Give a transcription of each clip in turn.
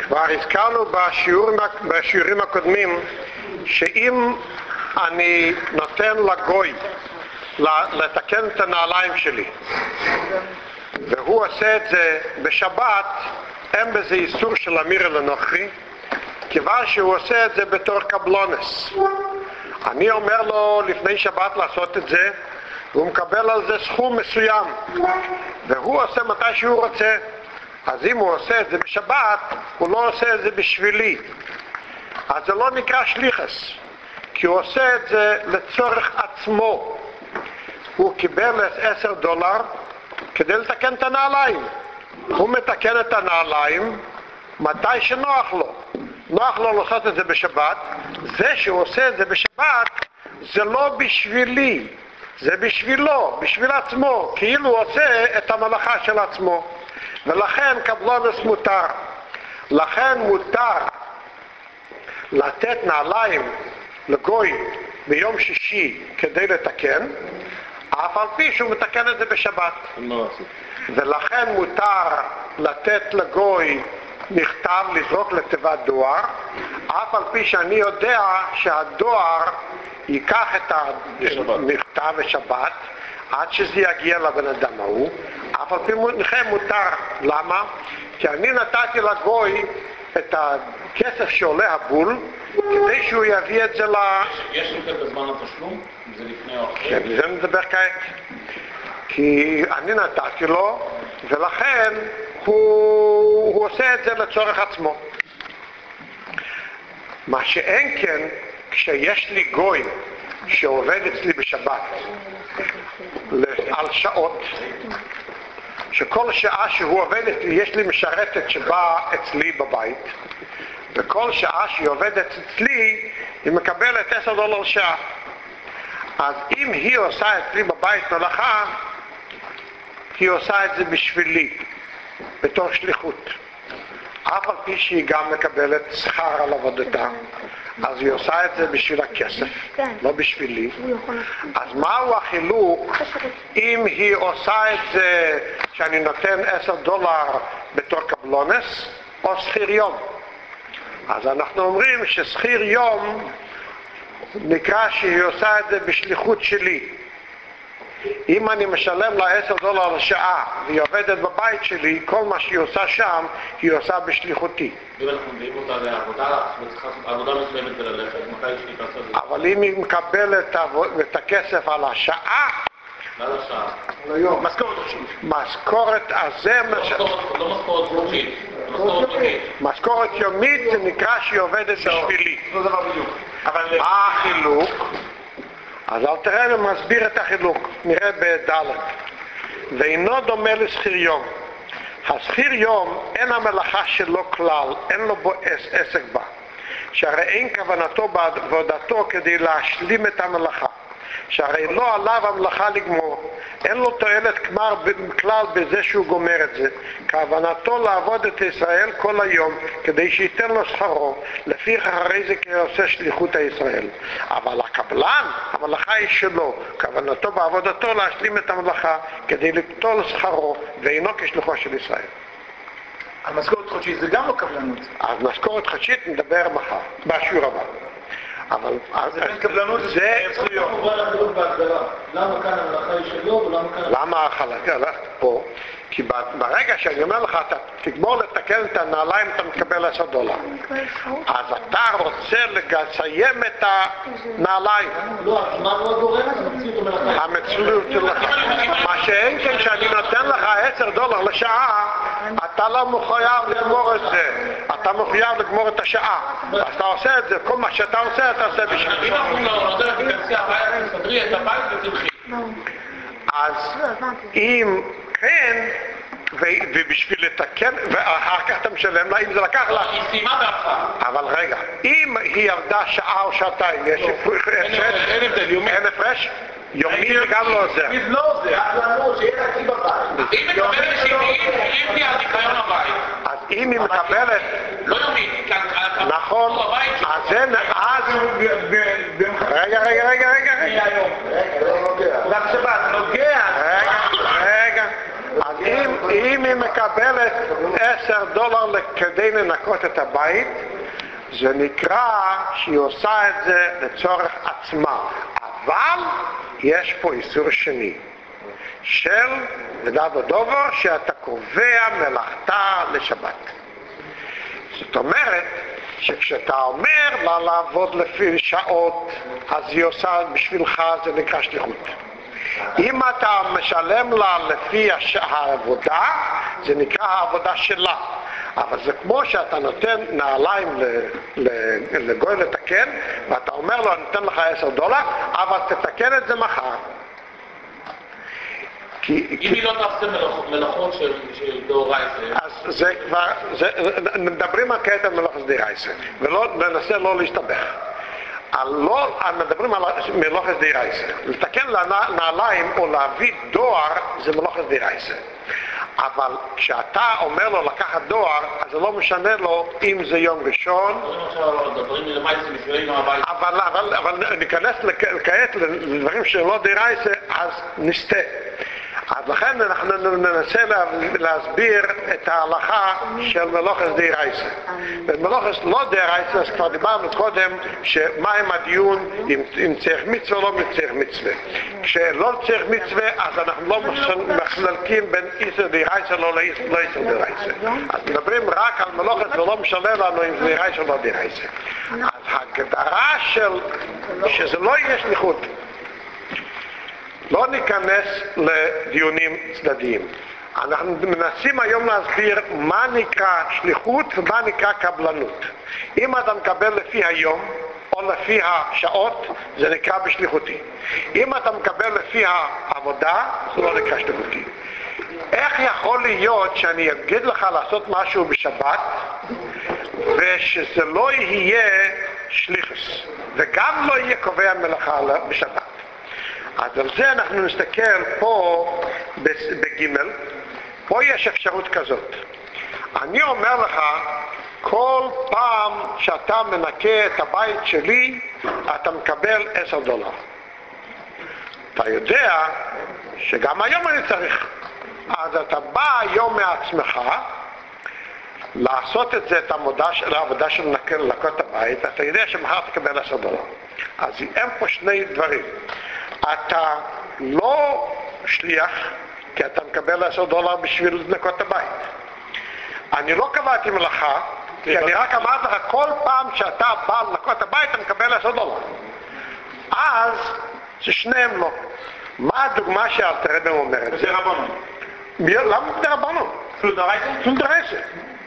כבר הזכרנו בשיעורים הקודמים שאם אני נותן לגוי לתקן את הנעליים שלי והוא עושה את זה בשבת, אין בזה איסור של אמיר לנוכרי, כיוון שהוא עושה את זה בתור קבלונס. אני אומר לו לפני שבת לעשות את זה, והוא מקבל על זה סכום מסוים, והוא עושה מתי שהוא רוצה. אז אם הוא עושה את זה בשבת, הוא לא עושה את זה בשבילי, אז זה לא נקרא שליחס, כי הוא עושה את זה לצורך עצמו. הוא קיבל $10 כדי לתקן את הנעליים. הוא מתקן את הנעליים מתי שנוח לו. נוח לו לעשות את זה בשבת. זה שהוא עושה את זה בשבת זה לא בשבילי, זה בשבילו, בשביל עצמו, כאילו הוא עושה את המלאכה של עצמו. ולכן קבלונס מותר. לכן מותר לתת נעליים לגוי ביום שישי כדי לתקן, אף על פי שהוא מתקן את זה בשבת. ולכן מותר לתת לגוי מכתב, לזרוק לתיבת דואר, אף על פי שאני יודע שהדואר ייקח את המכתב בשבת עד שזה יגיע לבן אדם ההוא. אף על פי מכם מותר. למה? כי אני נתתי לגוי את הכסף שעולה הבול כדי שהוא יביא את זה יש יותר בזמן התשלום? זה לפני או אחרי? כן, זה מדבר כעת. כי אני נתתי לו, ולכן הוא עושה את זה לצורך עצמו. מה שאין כן, כשיש לי גוי שעובד אצלי בשבת על שעות, שכל שעה שהוא עובד אצלי, יש לי משרתת שבאה אצלי בבית, וכל שעה שהיא עובדת אצלי היא מקבלת $10 לשעה. אז אם היא עושה אצלי בבית מלאכה, היא עושה את זה בשבילי, בתור שליחות, אף על פי שהיא גם מקבלת שכר על עבודתה. אז היא עושה את זה בשביל הכסף, לא בשבילי. אז מהו החילוק אם היא עושה את זה שאני נותן $10 בתור קבלונס או שכיר יום? אז אנחנו אומרים ששכיר יום נקרא שהיא עושה את זה בשליחות שלי. אם אני משלם לה $10 לשעה והיא עובדת בבית שלי, כל מה שהיא עושה שם היא עושה בשליחותי. אם אנחנו מביאים אותה לעבודה, וצריכה לעשות עבודה מסוימת וללכת, מתי יש לי לעשות את זה? אבל אם היא מקבלת את הכסף על השעה, מה על השעה? ליום. משכורת הזה... לא משכורת חודשית, משכורת יומית. משכורת יומית זה נקרא שהיא עובדת בשבילי. מה החילוק? אז אל תראה ומסביר את החילוק. נראה בדלת. ואינו דומה לשכיר יום. השכיר יום אין המלאכה שלו כלל, אין לו בו עסק בה, שהרי אין כוונתו בעבודתו כדי להשלים את המלאכה, שהרי לא עליו המלאכה לגמור, אין לו תועלת כלל בזה שהוא גומר את זה. כוונתו לעבוד את ישראל כל היום כדי שייתן לו שכרו, לפי הרי זה כעושה שליחות הישראל. אבל הקבלן, המלאכה היא שלו, כוונתו בעבודתו להשלים את המלאכה כדי ליטול שכרו, ואינו כשליחו של ישראל. המשכורת חודשית זה גם לא קבלנות. אז משכורת חודשית נדבר מחר, בשיעור הבא. אבל זה בין קבלנות זה זכויות. למה כאן המלאכה היא שלו ולמה כאן... למה החלק הלכת פה? כי ברגע שאני אומר לך, אתה תגמור לתקן את הנעליים, אתה מקבל $10. אז אתה רוצה לסיים את הנעליים. לא, מה לא גורם? המציאות שלך. מה שאין כן, שאני נותן לך $10 לשעה, אתה לא מחויב לגמור את זה. אתה מחויב לגמור את השעה. אז אתה עושה את זה, כל מה שאתה עושה, אתה עושה בשביל. אז אם כן, ובשביל לתקן, ואחר כך אתה משלם לה, אם זה לקח לה. היא סיימה בהתחלה. אבל רגע, אם היא עבדה שעה או שעתיים, יש הפרש? אין הפרש? יומי גם לא עוזר. אם לא עוזר, אז אמרו שיהיה לה אצלי בבית. אם מקבלת שהיא על ניקיון הבית. אז אם היא מקבלת... לא יומית. נכון, אז זה נעז... רגע. גם שבת, נוגע. רגע. אז אם היא מקבלת מקבלת $10 כדי לנקות את הבית, זה נקרא שהיא עושה את זה לצורך עצמה. אבל יש פה איסור שני של ודאב הדובר, שאתה קובע מלאכתה לשבת. זאת אומרת שכשאתה אומר לה לעבוד לפי שעות, אז היא עושה בשבילך, זה נקרא שליחות. אם אתה משלם לה לפי העבודה, זה נקרא העבודה שלה. אבל זה כמו שאתה נותן נעליים לגוי לתקן, ואתה אומר לו, אני נותן לך $10, אבל תתקן את זה מחר. אם היא לא תעשה מלאכות של דאורייתא. אז זה כבר, מדברים על כעת על מלאכת דאורייתא, וננסה לא להשתבח. מדברים על מלאכת דאורייתא. לתקן נעליים או להביא דואר זה מלאכת דאורייתא. אבל כשאתה אומר לו לקחת דואר, אז זה לא משנה לו אם זה יום ראשון. אבל ניכנס כעת לדברים שלא דאורייתא, אז נסתה. אז לכן אנחנו ננסה להסביר את ההלכה של מלאכת דאורייתא. במלאכת לא דאורייתא, אז כבר דיברנו קודם שמה עם הדיון אם צריך מצווה או לא צריך מצווה. כשלא צריך מצווה, אז אנחנו לא מחלקים בין איסור דאורייתא לא איסור דאורייתא. אז מדברים רק על מלאכת ולא משנה לנו אם זה דאורייתא או לא דאורייתא. אז ההגדרה שזה לא יהיה שליחות. לא ניכנס לדיונים צדדיים. אנחנו מנסים היום להסביר מה נקרא שליחות ומה נקרא קבלנות. אם אתה מקבל לפי היום או לפי השעות, זה נקרא בשליחותי. אם אתה מקבל לפי העבודה, זה לא נקרא שליחותי. איך יכול להיות שאני אגיד לך לעשות משהו בשבת ושזה לא יהיה שליחוס וגם לא יהיה קובע מלאכה בשבת? אז על זה אנחנו נסתכל פה בגימל. פה יש אפשרות כזאת. אני אומר לך, כל פעם שאתה מנקה את הבית שלי, אתה מקבל $10. אתה יודע שגם היום אני צריך. אז אתה בא היום מעצמך לעשות את זה, את העבודה של לנקות את הבית, אתה יודע שמחר תקבל $10. אז הם פה שני דברים. אתה לא שליח, כי אתה מקבל $10 בשביל לנקות את הבית. אני לא קבעתי מלאכה, כי אני רק אמרתי לך, כל פעם שאתה בא לנקות את הבית, אתה מקבל $10. אז זה שניהם לא. מה הדוגמה שאלתר רבי אומר את זה? זה רבנו. למה זה רבנו? דאורייתא.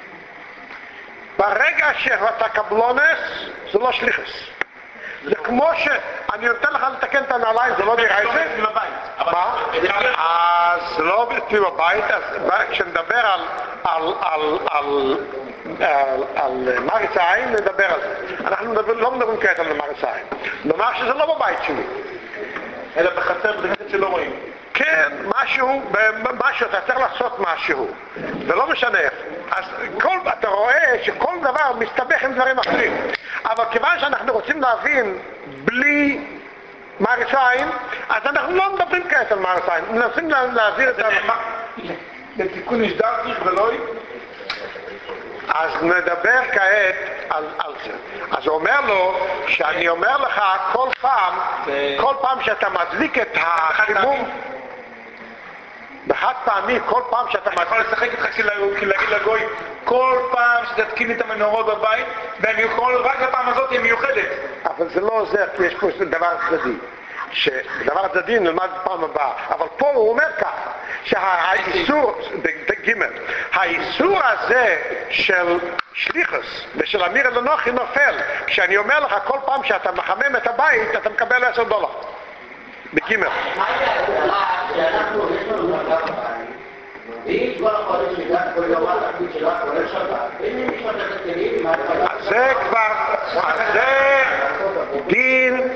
ברגע שאתה קבלונס, זה לא שליחס. זה כמו שאני נותן לך לתקן את הנעליים, זה לא דאורייתא. מה? אז לא אצלי בבית, כשנדבר על מריץ העין, נדבר על זה. אנחנו לא מדברים כעת על מריץ העין. נאמר שזה לא בבית שלי. אלא בחצר בדקת שלא רואים. כן, משהו, אתה צריך לעשות משהו, ולא משנה איך. אז אתה רואה שכל דבר מסתבך עם דברים אחרים. אבל כיוון שאנחנו רוצים להבין בלי מריץ עין, אז אנחנו לא מדברים כעת על מריץ עין. מנסים להעביר את זה. לתיקון יש דרכי ולא... אז נדבר כעת על זה. אז הוא אומר לו שאני אומר לך כל פעם שאתה מדליק את החימום בחד פעמי, כל פעם שאתה יכול לשחק איתך להגיד לגוי כל פעם שתתקין את המנורות בבית, והם יוכלו רק לפעם הזאת היא מיוחדת. אבל זה לא עוזר, כי יש פה דבר צדדי, שדבר צדדי נלמד פעם הבאה. אבל פה הוא אומר כך, שהאיסור בגימל, האיסור הזה של שליחוס ושל אמיר אלונוכי נופל כשאני אומר לך כל פעם שאתה מחמם את הבית אתה מקבל $10 בגימל. מה זה ההגדרה שאנחנו יש לנו מלאכה בבית ואם כל החודש שגעת כל יום התפקיד שלה כולל שבת ואם היא משפטת את כלים זה כבר זה דין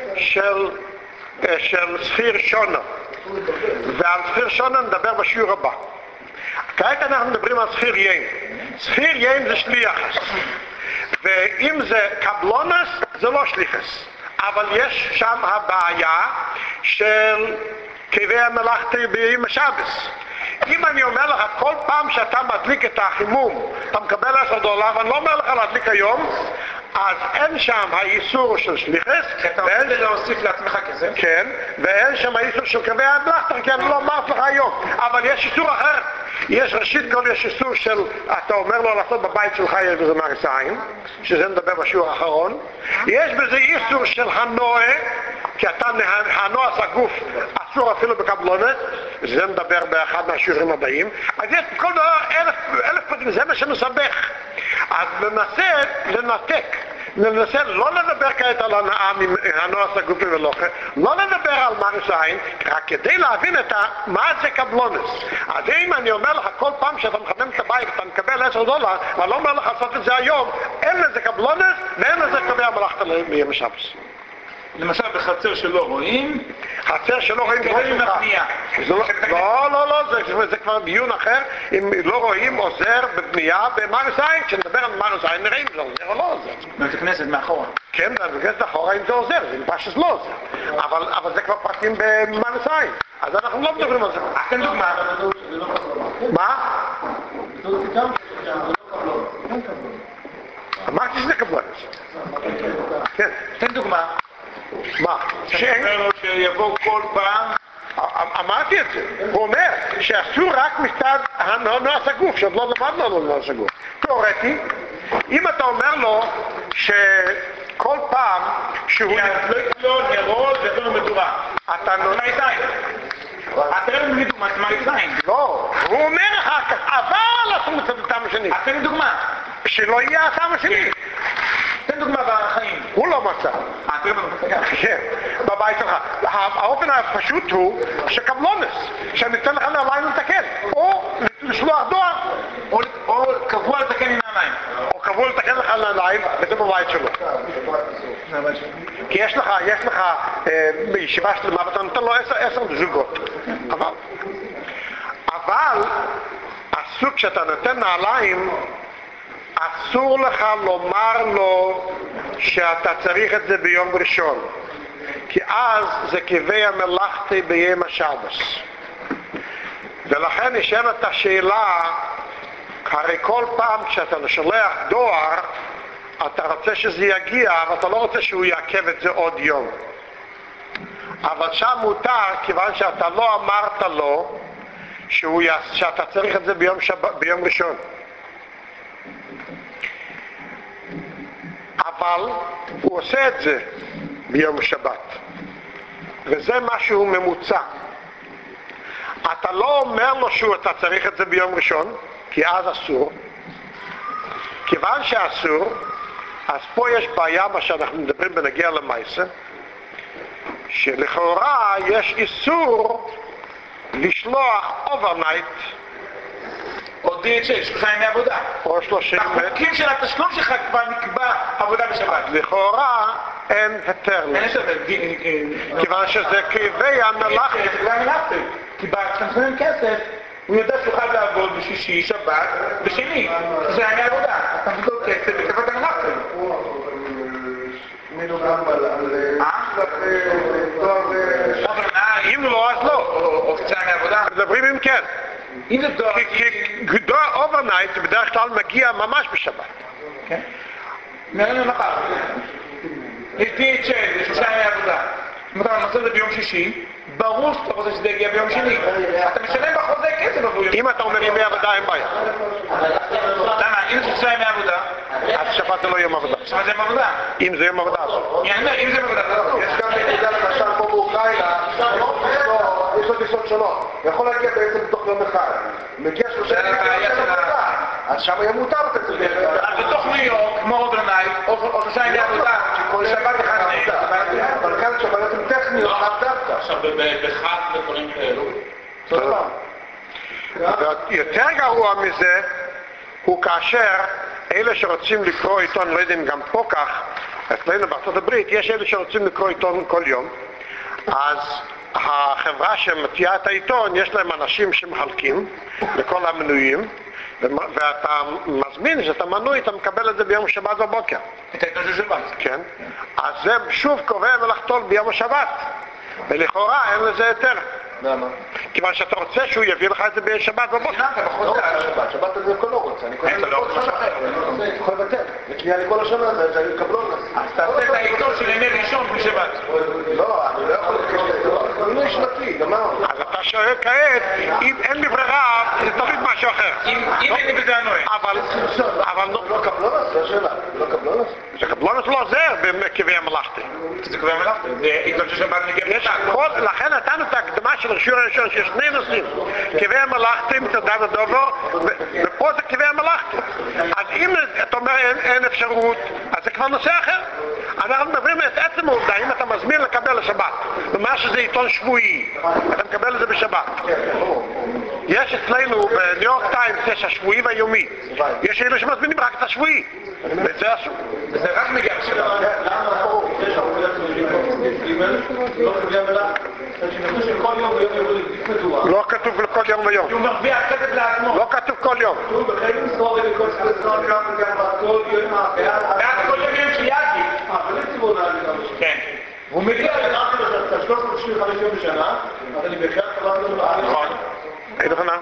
של ספיר שונה, ועל ספיר שונה נדבר בשיעור הבא. כעת אנחנו מדברים על ספיר יים. ספיר יים זה שליח, ואם זה קבלונס זה לא שליחס, אבל יש שם הבעיה של קווי המלאכתי ביום השבס. אם אני אומר לך, כל פעם שאתה מדליק את החימום, אתה מקבל $10, ואני לא אומר לך להדליק היום, אז אין שם האיסור של שליחס, אתה רוצה להוסיף לעצמך כסף? כן, ואין שם האיסור של קווי הבלחטר, כי אני לא אמרת לך היום. אבל יש איסור אחר. יש ראשית כל יש איסור של, אתה אומר לו לעשות בבית שלך, יש בזה מרס עין, שזה נדבר בשיעור האחרון. יש בזה איסור של הנועה, כי אתה הנוע סגוף, אסור אפילו בקבלונת, זה נדבר באחד מהשיעורים הבאים. אז יש כל דבר אלף פרטים, זה מה שמסבך. אז ננסה לא לדבר כעת על הנאה מהנוע סגופי ולוכה, לא לדבר על מרס עין, רק כדי להבין מה זה קבלונס. אז אם אני אומר לך כל פעם שאתה מחמם את הבית ואתה מקבל $10, אני לא אומר לך לעשות את זה היום, אין לזה קבלונס ואין לזה קווי המלאכת ביום השבס. למשל בחצר שלא רואים, חצר שלא רואים רואים בבנייה. לא, זה כבר דיון אחר. אם לא רואים עוזר בבנייה במרס עין, כשנדבר על מרס עין נראה אם זה עוזר או לא עוזר. בבית הכנסת מאחורה. כן, בבית הכנסת מאחורה אם זה עוזר, זה פשוט לא עוזר. אבל זה כבר פרטים במרס עין, אז אנחנו לא מדברים על זה. תן דוגמה. מה? אמרתי שזה קבלונס. כן. תן דוגמה. מה? שיבוא כל פעם. אמרתי את זה. הוא אומר שאסור רק מצד הנוע סגוף, שעוד לא למדנו על הנוע סגוף. תיאורטי, אם אתה אומר לו שכל פעם שהוא ידליק לו נרות ויבוא לו מדורה. אתה לא... תראה לי דוגמה, מה יצאים? לא, הוא אומר אחר כך, אבל אסור מצד הטעם השני. תן לי דוגמה. שלא יהיה הטעם השני. תן דוגמה בחיים. הוא לא מצא. תראה לנו. כן, בבית שלך. האופן הפשוט הוא שקבלונס, שאני אתן לך נעליים לתקן, או לשלוח דואר, או קבוע לתקן עם נעליים. או קבוע לתקן לך נעליים, וזה בבית שלו. כי יש לך בישיבה שלמה, ואתה נותן לו 10 זוגות. אבל אסור כשאתה נותן נעליים, אסור לך לומר לו שאתה צריך את זה ביום ראשון, כי אז זה קווי המלאכתי ביום השבס. ולכן נשאלת השאלה, הרי כל פעם כשאתה שולח דואר אתה רוצה שזה יגיע, אבל אתה לא רוצה שהוא יעכב את זה עוד יום. אבל שם מותר, כיוון שאתה לא אמרת לו שאתה צריך את זה ביום ראשון. אבל הוא עושה את זה ביום שבת, וזה משהו ממוצע. אתה לא אומר לו שאתה צריך את זה ביום ראשון, כי אז אסור. כיוון שאסור, אז פה יש בעיה מה שאנחנו מדברים בנגיע למעשה, שלכאורה יש איסור לשלוח אוברנייט או DHL, 3 ימי עבודה. או 30 החוקים של התשלום שלך כבר נקבע עבודה בשבת. לכאורה אין היתר לזה. כיוון שזה קווי המלאכת. כי כשאתה משלם כסף, הוא יודע שהוא חייב לעבוד בשישי, שבת, בשני. זה ימי עבודה. אתה מביא כסף וכסף המלאכת. אם לא, אז לא. או קצת ימי עבודה. מדברים אם כן. אם זה דואר... כי דואר אוברנייט בדרך כלל מגיע ממש בשבת. כן. נראה לי מחר. יש DHL, יש 3 ימי עבודה. אם אתה מנסה את זה ביום שישי, ברור שאתה רוצה שזה יגיע ביום שני. אתה משלם בחוזה כסף עבור יום. אם אתה אומר ימי עבודה אין בעיה. למה? אם זה 3 ימי עבודה, אז שבת זה לא יום עבודה. שבת זה יום עבודה. אם זה יום עבודה, אז אם זה יום עבודה, זה לא. יש גם נקודה למשל פה באוקראינה, יש לו טיסות שונות. יכול להגיע בעצם בתוך יום אחד. מגיע 3 ימים עבודה. אז שם יהיה מותר את זה. אז בתוך ניו יורק, כמו אוברנייט, או 3 ימי עבודה, שבת אחד נעים. אבל כאן שבלתם טכניות, לאו דווקא. עכשיו בחג ודברים כאלו. יותר גרוע מזה הוא כאשר אלה שרוצים לקרוא עיתון, לא יודעים גם פה כך, אצלנו בארצות הברית יש אלה שרוצים לקרוא עיתון כל יום, אז החברה שמציעה את העיתון יש להם אנשים שמחלקים לכל המנויים, ואתה מזמין שאתה מנוי, אתה מקבל את זה ביום שבת בבוקר. את העיתון של שבת. כן. אז זה שוב קובע ולחתול ביום השבת, ולכאורה אין לזה יותר. למה? כיוון שאתה רוצה שהוא יביא לך את זה בשבת בבוקר. אתה בחוץ לא לארץ. שבת, שבת אני לא רוצה, אני קונה לכל שנה. אני יכול לבטל, זה קנייה לכל השנה, זה אני קבלון. אז תעשה את העיתון של ימי ראשון בשבת. לא, אני לא יכול לקנות את זה, זה מינוי שנתי, גמרנו. אז אתה שואל כעת, אם אין לי ברירה, זה תלוי משהו אחר. אם אין לי בזה הנועה. אבל לא קבלונס, זו השאלה, לא קבלונס? זה קבלונס לא עוזר בקווי המלאכתי. זה כבר מלאכת, זה עיתון של שבת מגיע יש לכן נתנו את ההקדמה של רשור הראשון שיש שני נושאים, קווי המלאכתים, תדע ודובר, ופה זה קווי המלאכתים. אז אם אתה אומר אין אפשרות, אז זה כבר נושא אחר. אנחנו מדברים את עצם העובדה, אם אתה מזמין לקבל לשבת, ומה שזה עיתון שבועי, אתה מקבל את זה בשבת. יש אצלנו בניו יורק טיימס, יש השבועי והיומי. יש אלה שמזמינים רק את השבועי, וזה אסור. זה רק מגיע בשבת. למה יש הרבה לא קווי המלאכת? שכל יום ויום יבוא להדליק מדורה. לא כתוב כל יום ויום. הוא מרוויח כסף לעצמו. לא כתוב כל יום. הוא בחלק מסור ולכל ספסור גם כל יום ועד כל יום שיאגי. אבל אין ציבור להגיד לנו. כן. הוא מגיע אמרתי לו שאתה 365 יום בשנה, אז אני בהחלט קבלתי לו בארץ. נכון. איזה חנה?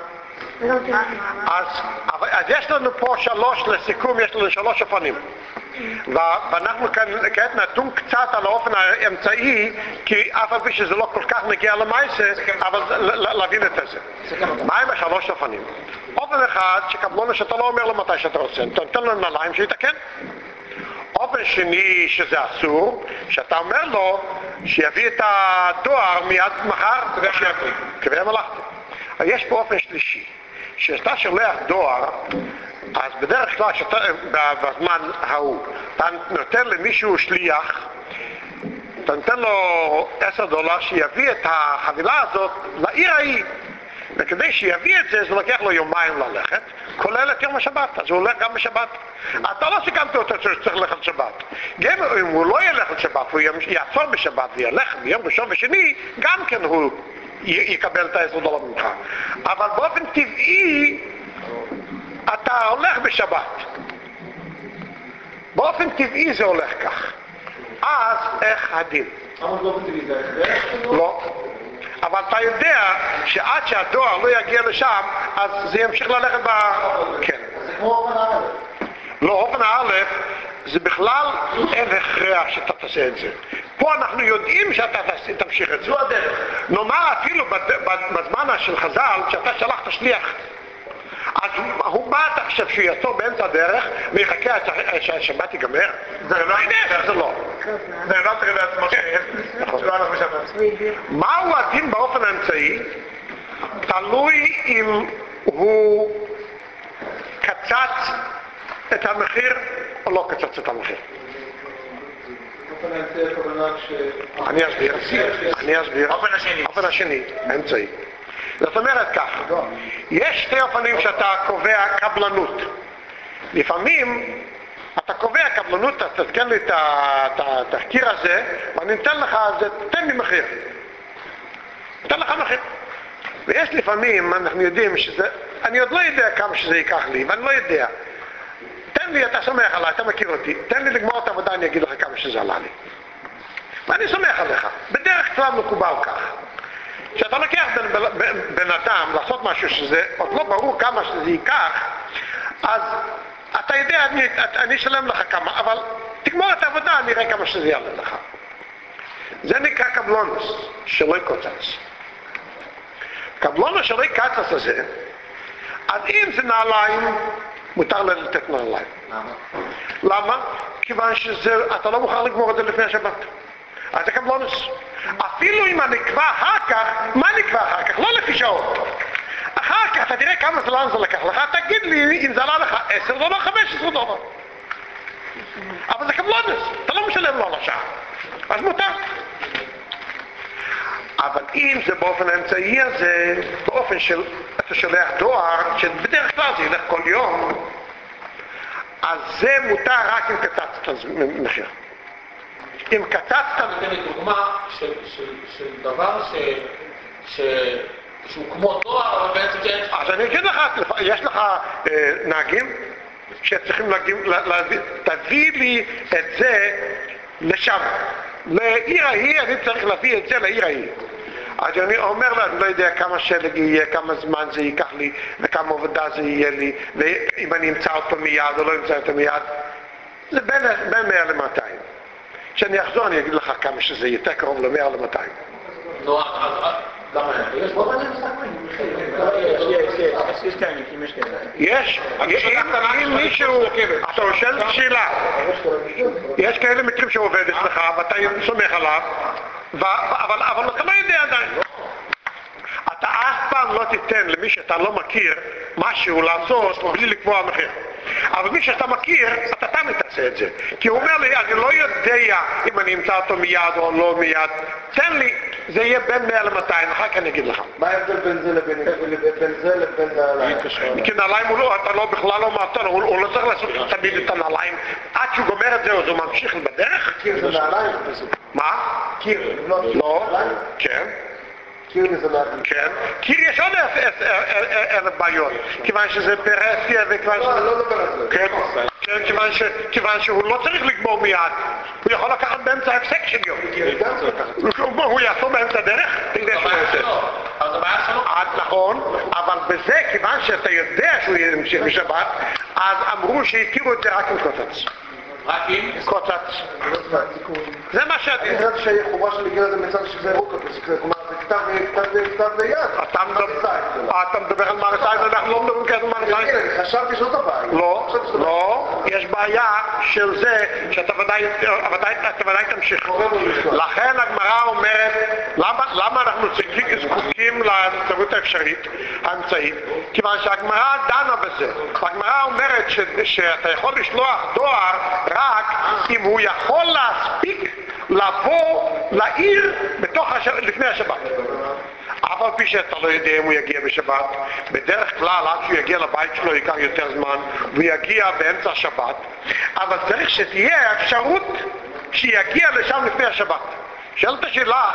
אז יש לנו פה לסיכום יש לנו 3 אופנים. ואנחנו כעת נתון קצת על האופן האמצעי, כי אף על פי שזה לא כל כך מגיע למעשה, אבל להבין את זה. מהם 3 אופנים? אופן אחד, שקבלון שאתה לא אומר לו מתי שאתה רוצה, אתה נותן לו נעליים שיתקן. אופן שני, שזה אסור, שאתה אומר לו שיביא את הדואר מיד מחר, קווי המלאכתי. יש פה אופן שלישי, שאתה שולח דואר, אז בדרך כלל בזמן ההוא, אתה נותן למישהו שליח, אתה נותן לו $10 שיביא את החבילה הזאת לעיר ההיא, וכדי שיביא את זה, זה לוקח לו יומיים ללכת, כולל את יום השבת, אז הוא הולך גם בשבת. אתה לא סיכמת אותו שצריך ללכת לשבת. גם אם הוא לא ילך לשבת, הוא יעצור בשבת וילך ביום ראשון ושני, גם כן הוא יקבל את $10 ממך. אבל באופן טבעי, אתה הולך בשבת. באופן טבעי זה הולך כך. אז איך הדין? לא. אבל אתה יודע שעד שהדואר לא יגיע לשם, אז זה ימשיך ללכת כן. זה כמו אופן א'. לא, אופן א', זה בכלל אין הכרח שאתה תעשה את זה. פה אנחנו יודעים שאתה תמשיך את זה. זו הדרך. נאמר אפילו בזמן של חז"ל, שאתה שלחת שליח, אז הוא בא, אתה חושב שהוא יעצור באמצע הדרך ויחכה שהשבת ייגמר? זה לא יודע שזה לא. זה לא צריך לעצמו שלא הלך בשבת. מהו הדין באופן האמצעי? תלוי אם הוא קצץ את המחיר או לא קצץ את המחיר. אופן האמצעי הכוונה אני אסביר. אופן השני, האמצעי. זאת אומרת כך, יש 2 אופנים שאתה קובע קבלנות. לפעמים אתה קובע קבלנות, אתה תתקן לי את התחקיר הזה, ואני אתן לך, תן לי מחיר. אתן לך מחיר. ויש לפעמים, אנחנו יודעים שזה, אני עוד לא יודע כמה שזה ייקח לי, ואני לא יודע. תן לי, אתה סומך עליי, אתה מכיר אותי, תן לי לגמור את העבודה, אני אגיד לך כמה שזה עלה לי. ואני סומך עליך. בדרך כלל מקובל כך. כשאתה לוקח בן אדם לעשות משהו שזה עוד לא ברור כמה שזה ייקח, אז אתה יודע, אני אשלם לך כמה, אבל תגמור את העבודה, אני אראה כמה שזה יעלה לך. זה נקרא קבלונס, שלא יקוצץ. קבלונס שלא יקצץ הזה, אז אם זה נעליים, מותר לתת נעליים. למה? כיוון שאתה לא מוכן לגמור את זה לפני השבת. אז זה קבלונס. אפילו אם אני אקבע אחר כך, מה אני אקבע אחר כך? לא לפי שעות. אחר כך אתה תראה כמה זמן זה לקח לך, תגיד לי אם זה עלה לך $10, $15. אבל זה קבלונס, אתה לא משלם לו על השעה. אז מותר. אבל אם זה באופן האמצעי הזה, באופן של אתה שולח דואר, שבדרך כלל זה ילך כל יום, אז זה מותר רק אם קצצת מחיר. אם קצצת... תן לי דוגמה של דבר שהוא כמו דואר, אבל בעצם שאין... אז אני אגיד לך, יש לך נהגים שצריכים להביא, תביא לי את זה לשם. לעיר ההיא, אני צריך להביא את זה לעיר ההיא. אז אני אומר לו, אני לא יודע כמה שלג יהיה, כמה זמן זה ייקח לי, וכמה עבודה זה יהיה לי, ואם אני אמצא אותו מיד או לא אמצא אותו מיד. זה בין 100 ל-200. כשאני אחזור אני אגיד לך כמה שזה יותר קרוב ל-100 ל-200. נו, אז למה? יש בו בנים מסתכלים. יש כאלה, יש כאלה. יש, אם מישהו, אתה שואל שאלה, יש כאלה מקרים שהוא עובד אצלך ואתה סומך עליו, אבל אתה לא יודע עדיין. אתה אף פעם לא תיתן למי שאתה לא מכיר משהו לעשות בלי לקבוע מחיר. אבל מי שאתה מכיר, אתה תמיד תעשה את זה. כי הוא אומר לי, אני לא יודע אם אני אמצא אותו מיד או לא מיד. תן לי, זה יהיה בין 100 ל-200, אחר כך אני אגיד לך. מה ההבדל בין זה לבין נעליים? כי נעליים אתה לא בכלל לא מעטון, הוא לא צריך לעשות תמיד את הנעליים. עד שהוא גומר את זה, אז הוא ממשיך בדרך. קיר זה נעליים? מה? קיר, לא. כן. קיר זה נעליים. כן. קיר יש עוד 1,000 בעיות. כיוון שזה פרסיה וכיוון שזה... לא מדבר על זה. כן, כיוון שהוא לא צריך לגמור מיד. הוא יכול לקחת באמצע ההפסק של יום. הוא יעשו באמצע דרך? אז הבעיה שלו. נכון, אבל בזה, כיוון שאתה יודע שהוא ימשיך בשבת, אז אמרו שהכירו את זה רק עם קוצץ. רק עם? קוצץ. זה מה שאתה... אני חושב שהחובה של הגיע לזה מצד שזה רוקות, כלומר זה כתב ויד. אתה מדבר על מרסיים, אנחנו לא מדברים כאלה מרסיים. אני חשבתי שזאת הבעיה. לא, יש בעיה של זה שאתה ודאי תמשיך. לכן הגמרא אומרת, למה אנחנו זקוקים לאפשרות האמצעית? כיוון שהגמרא דנה בזה. הגמרא אומרת שאתה יכול לשלוח דואר רק אם הוא יכול להספיק לבוא לעיר לפני השבת. אף על פי שאתה לא יודע אם הוא יגיע בשבת, בדרך כלל עד שהוא יגיע לבית שלו ייקח יותר זמן, והוא יגיע באמצע השבת, אבל צריך שתהיה אפשרות שיגיע לשם לפני השבת. שאלת השאלה,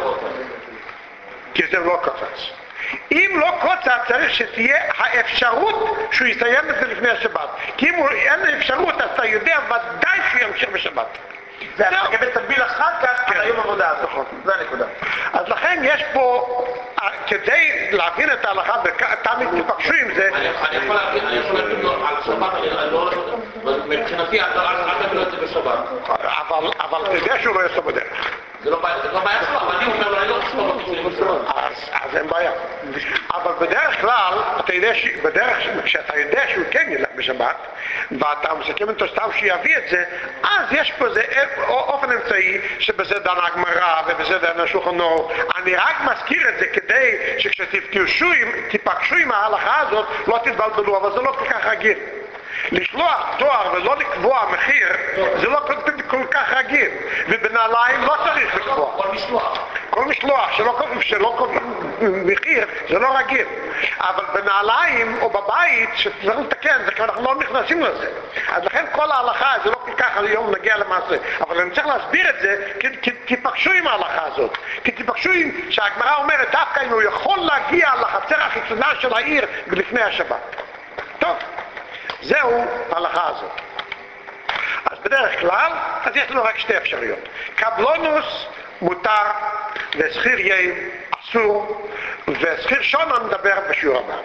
כי זה לא קוצץ. אם לא קוצץ צריך שתהיה האפשרות שהוא יסיים את זה לפני השבת. כי אם אין אפשרות אז אתה יודע ודאי שהוא ימשיך בשבת. זה מקבל תביל אחר כך על היום עבודה, נכון. זה הנקודה. אז לכן יש פה, כדי להבין את ההלכה, ותמיד תפגשו עם זה. אני יכול להגיד על שבת, מבחינתי, אל תביאו את זה בשבת. אבל אתה יודע שהוא לא יעשה בדרך. זה לא בעיה שלו, אבל אני אומר לו, אני לא חושב. אז אין בעיה. אבל בדרך כלל, כשאתה יודע שהוא כן ילך בשבת, ואתה מסכם איתו סתם שיביא את זה, אז יש פה איזה אופן אמצעי שבזה דנה הגמרא ובזה דנה השולחן ערוך. אני רק מזכיר את זה כדי שכשתיפגשו עם ההלכה הזאת לא תתבלבלו, אבל זה לא כל כך רגיל. לשלוח תואר ולא לקבוע מחיר זה לא כל כך רגיל, ובנעליים לא צריך לקבוע. כל משלוח שלא קובעים מחיר זה לא רגיל, אבל בנעליים או בבית שצריך לתקן זה כי אנחנו לא נכנסים לזה. אז לכן כל ההלכה זה לא כל כך היום נגיע למעשה, אבל אני צריך להסביר את זה כי תפגשו עם ההלכה הזאת, כי תפגשו עם שהגמרא אומרת דווקא אם הוא יכול להגיע לחצר החיצונה של העיר לפני השבת. טוב, זהו ההלכה הזאת. אז בדרך כלל, אז יש לנו רק שתי אפשרויות. קבלונוס מותר, ושכיר יין אסור, ושכיר שונה נדבר בשיעור הבא.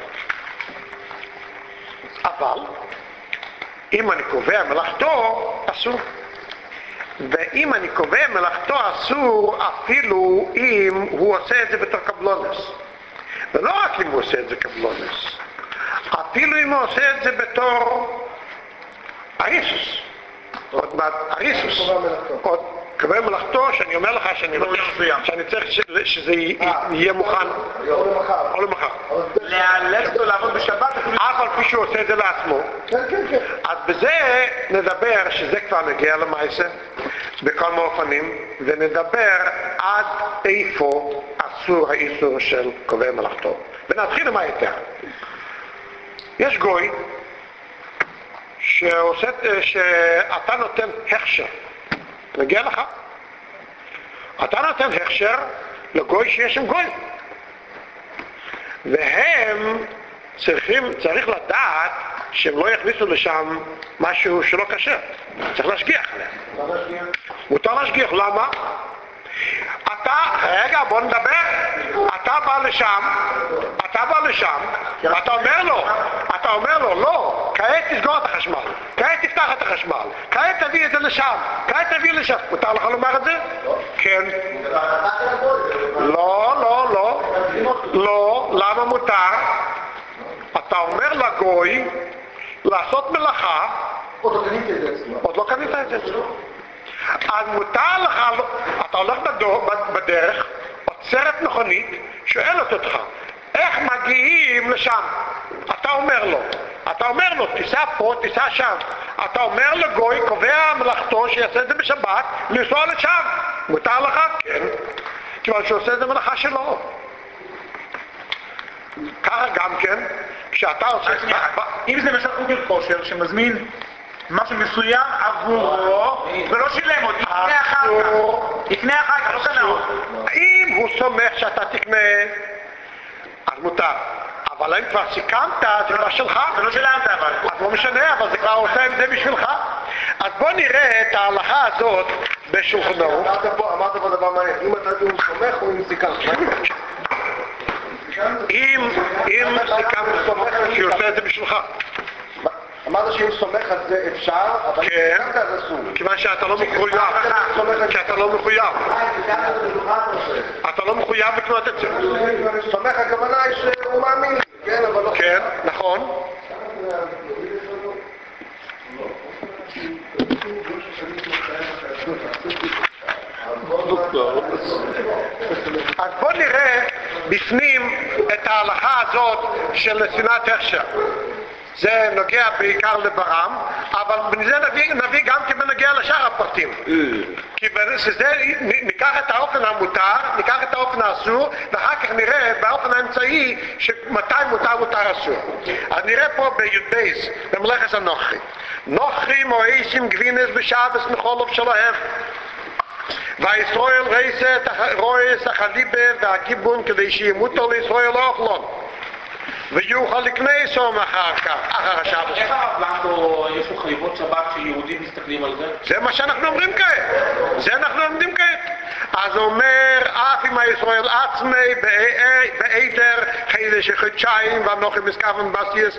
אבל, אם אני קובע מלאכתו, אסור. ואם אני קובע מלאכתו אסור, אפילו אם הוא עושה את זה בתור קבלונוס. ולא רק אם הוא עושה את זה קבלונוס. אפילו אם הוא עושה את זה בתור אריסוס. עוד מעט אריסוס. עוד קבע מלאכתו שאני אומר לך שאני צריך שזה יהיה מוכן או למחר. לאלץ אותו לעבוד בשבת אף על פי שהוא עושה את זה לעצמו. אז בזה נדבר שזה כבר נגיע למעשה בכל מאופנים, ונדבר עד איפה אסור האיסור של קובע מלאכתו. ונתחיל עם היתר. יש גוי שאתה נותן הכשר, נגיע לך, אתה נותן הכשר לגוי שיש שם גוי, והם צריך לדעת שהם לא יכניסו לשם משהו שלא כשר, צריך להשגיח עליהם. מותר להשגיח, למה? רגע, בוא נדבר. אתה בא לשם, ואתה אומר לו, לא, כעת תסגור את החשמל, כעת תפתח את החשמל, כעת תביא את זה לשם, כעת תביא לשם. מותר לך לומר את זה? כן. לא, למה מותר? אתה אומר לגוי לעשות מלאכה, עוד לא קנית את זה. אז מותר לך, אתה הולך בדרך, עוצרת מכונית, שואלת אותך, איך מגיעים לשם? אתה אומר לו, תיסע פה, תיסע שם. אתה אומר לגוי, קובע מלאכתו שיעשה את זה בשבת, לנסוע לשם. מותר לך? כן. כיוון שהוא עושה את זה מלאכה שלו. ככה גם כן, כשאתה עושה... אם זה משל חוגר כושר שמזמין משהו מסוים עבורו ולא שילם עוד, יקנה אחר כך, לא קנה עוד. אם הוא סומך שאתה תקנה, אז מותר. אבל אם כבר סיכמת, זה כבר שלך. זה לא שלמת אבל. אז לא משנה, אבל זה כבר עושה את זה בשבילך. אז בוא נראה את ההלכה הזאת בשולחן ערוך. אמרת פה דבר מעניין, אם הוא סומך או אם סיכמת? אם סיכמת שהוא עושה את זה בשבילך. אמרת שאם סומך על זה אפשר, אבל כן, סיכמת על זה אסור. כיוון שאתה לא מחויב. אתה לא מחויב לקנות את זה. סומך הכוונה היא שהוא מאמין, כן, אבל לא... כן, נכון. אז בוא נראה בפנים את ההלכה הזאת של שנאת הכשר. זה נוגע בעיקר לברם, אבל בזה נביא גם כי נגיע לשאר הפרטים. כי שזה ניקח את האופן המותר, ניקח את האופן האסור, ואחר כך נראה באופן האמצעי שמתי מותר אסור. אז נראה פה בי"ב, במלאכת הנוכרי. נוכרי מואסים גבינס בשבס מחולוב שלהם. וישראל רויס החליבה והגיבון כדי שימותו לישראל אוכלון. ויוכל לקנסום אחר כך, אחר השבת. איך הרב לנדו יש לו חליבות שבת שיהודים מסתכלים על זה? זה מה שאנחנו אומרים כעת. אז אומר, אף אם הישראל עצמי בעדר חידה שחודשיים ואנוכי מסכוון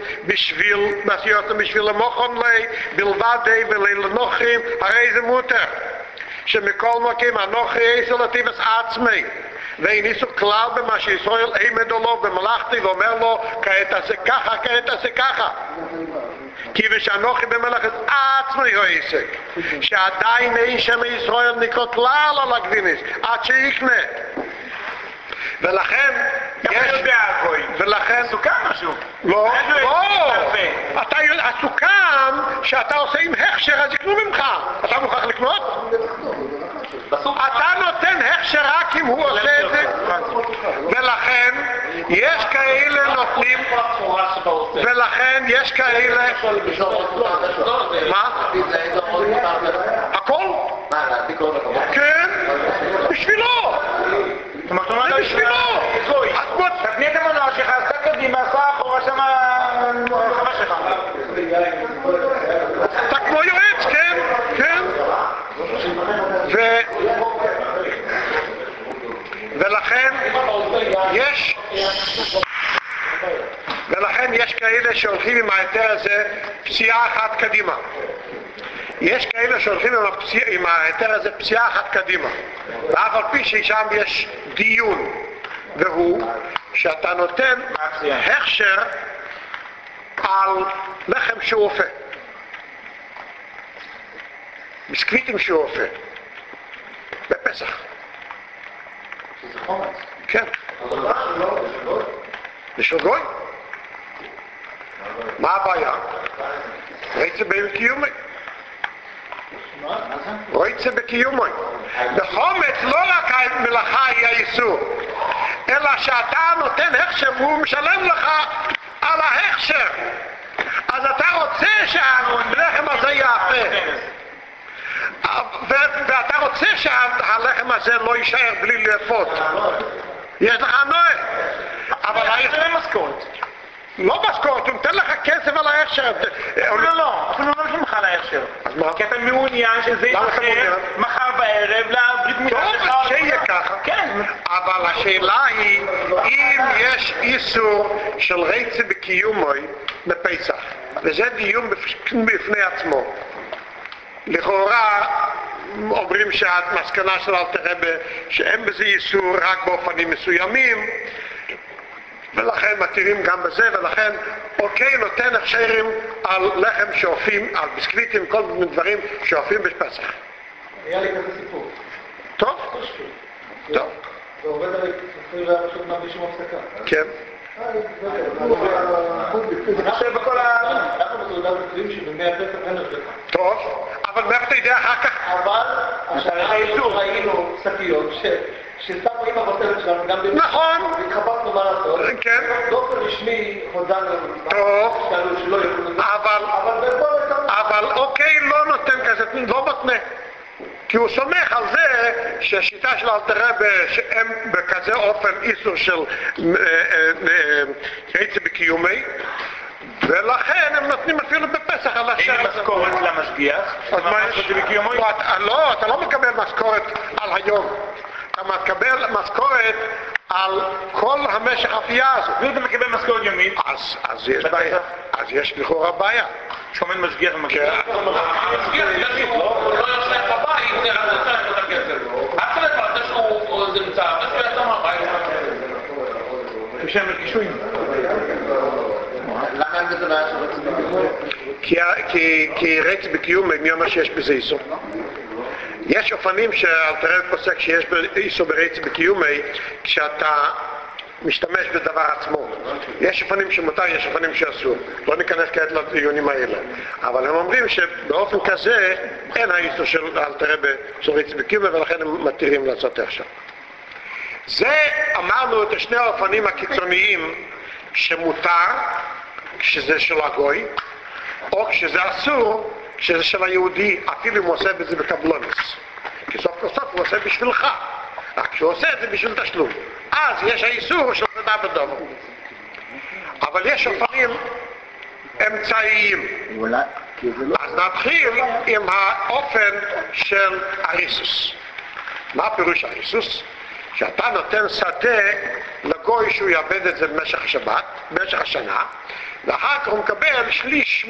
בשביל המוכן לי בלבדי וליל הנוכרים, הרי זה מותר. שמכל מקים אנוכי אסלטיבס עצמי ואין איסור כלל במה שישראל עמד לו במלאכתי ואומר לו כעת תעשה ככה כי ושאנוכי במלאכת עצמי הוא עסק שעדיין אין שם ישראל נקרא כלל על הגביניס עד שיקנה ולכן סוכם משהו. לא, הסוכם שאתה עושה עם הכשר אז יקנו ממך. אתה מוכרח לקנות? אתה נותן הכשר רק אם הוא עושה את זה. ולכן יש כאלה נותנים, ולכן יש כאלה, מה? הכל? כן, בשבילו. זה בשבילו. תבני את המנוע שלך, עשה קדימה, עשה אחורה שם חמש שלך. אתה כמו יועץ, כן. ולכן יש כאלה שהולכים עם ההיתר הזה פסיעה אחת קדימה. יש כאלה שהולכים עם ההיתר הזה פסיעה אחת קדימה. ואף על פי ששם יש דיון, והוא שאתה נותן הכשר על לחם שהוא אופה. ביסקוויטים שהוא אופה. בפסח. כן. בשביל גוי? מה הבעיה? רצה בקיומי. רצה בקיומי. בחומץ לא רק המלאכה היא האיסור, אלא שאתה נותן הכשר והוא משלם לך על ההכשר. אז אתה רוצה שהלחם הזה יאפה. ואתה רוצה שהלחם הזה לא יישאר בלי לאפות. יש לך נועה. אבל יש להם משכורת. לא משכורת, הוא נותן לך כסף על ההכשר. לא, אפילו לא נותנים לך על ההכשר. אז מה? כי אתה מעוניין שזה למה אתה ייזכר מעוניין? מחר בערב לברית מילה שלך. טוב, שיהיה ככה. כן. אבל השאלה היא, אם יש איסור של רצי בקיומוי בפסח, וזה דיון בפני עצמו. לכאורה אומרים שהמסקנה של אלתר רבי שאין בזה איסור רק באופנים מסוימים, ולכן מתירים גם בזה, ולכן אוקיי נותן הכשרים על לחם שאופים, על ביסקוויטים, כל מיני דברים שאופים בפסח. היה לי כזה סיפור. טוב? טוב. זה עובד עלי 24 שעות מה בלי שום הפסקה. כן. זה חושב בכל ה... אנחנו בתעודה מצרים שבמי הפסח אין השגחה. טוב, אבל מאיפה אתה יודע אחר כך? אבל אנחנו ראינו שקיות ששמו עם הבטלת שלנו גם נכון. והתחפשנו מה לעשות. כן. באופן רשמי הודענו טוב. שאלו שלא יכולנו. אבל אוקיי לא נותן כזה, לא מתנה. כי הוא סומך על זה שהשיטה של אלתר רבי שהם בכזה אופן איסור של רצי בקיומי, ולכן הם נותנים אפילו בפסח על השם. אין משכורת למשגיח. אז מה יש? לא, אתה לא מקבל משכורת על היום. אתה מקבל משכורת על כל המשך האפייה הזאת. ואם אתה מקבל משכורת יומית, אז יש בעיה. אז יש לכאורה בעיה. שומן משגיח ומשגיח. משגיח יחיד, לא יושב בבית, זה רק נמצא את הכסף. עד כדי כבר, זה שהוא נמצא, משגיח יצא מהבית. כשהם מרגישויים. למה אין בזה בעיה של רצי בקיומי? כי רצי בקיומי, מי אומר שיש בזה איסור? יש אופנים שאלתר רבי פוסק שיש איסור ברצי בקיומי כשאתה משתמש בדבר עצמו. יש אופנים שמותר, יש אופנים שאסור. לא ניכנס כעת לדיונים האלה. אבל הם אומרים שבאופן כזה אין האיסור של אלתר רבי של רצי בקיומי, ולכן הם מתירים לעשות עכשיו. זה אמרנו את שני האופנים הקיצוניים שמותר כשזה של הגוי, או כשזה אסור כשזה של היהודי, אפילו אם הוא עושה בזה בקבלונס. כי סוף כל סוף הוא עושה בשבילך, רק כשהוא עושה את זה בשביל תשלום. אז יש האיסור של פדה בדומו. אבל יש אופנים אמצעיים. אז נתחיל עם האופן של הריסוס. מה פירוש הריסוס? שאתה נותן שדה לגוי שהוא יאבד את זה במשך השבת, במשך השנה, ואחר כך הוא מקבל שליש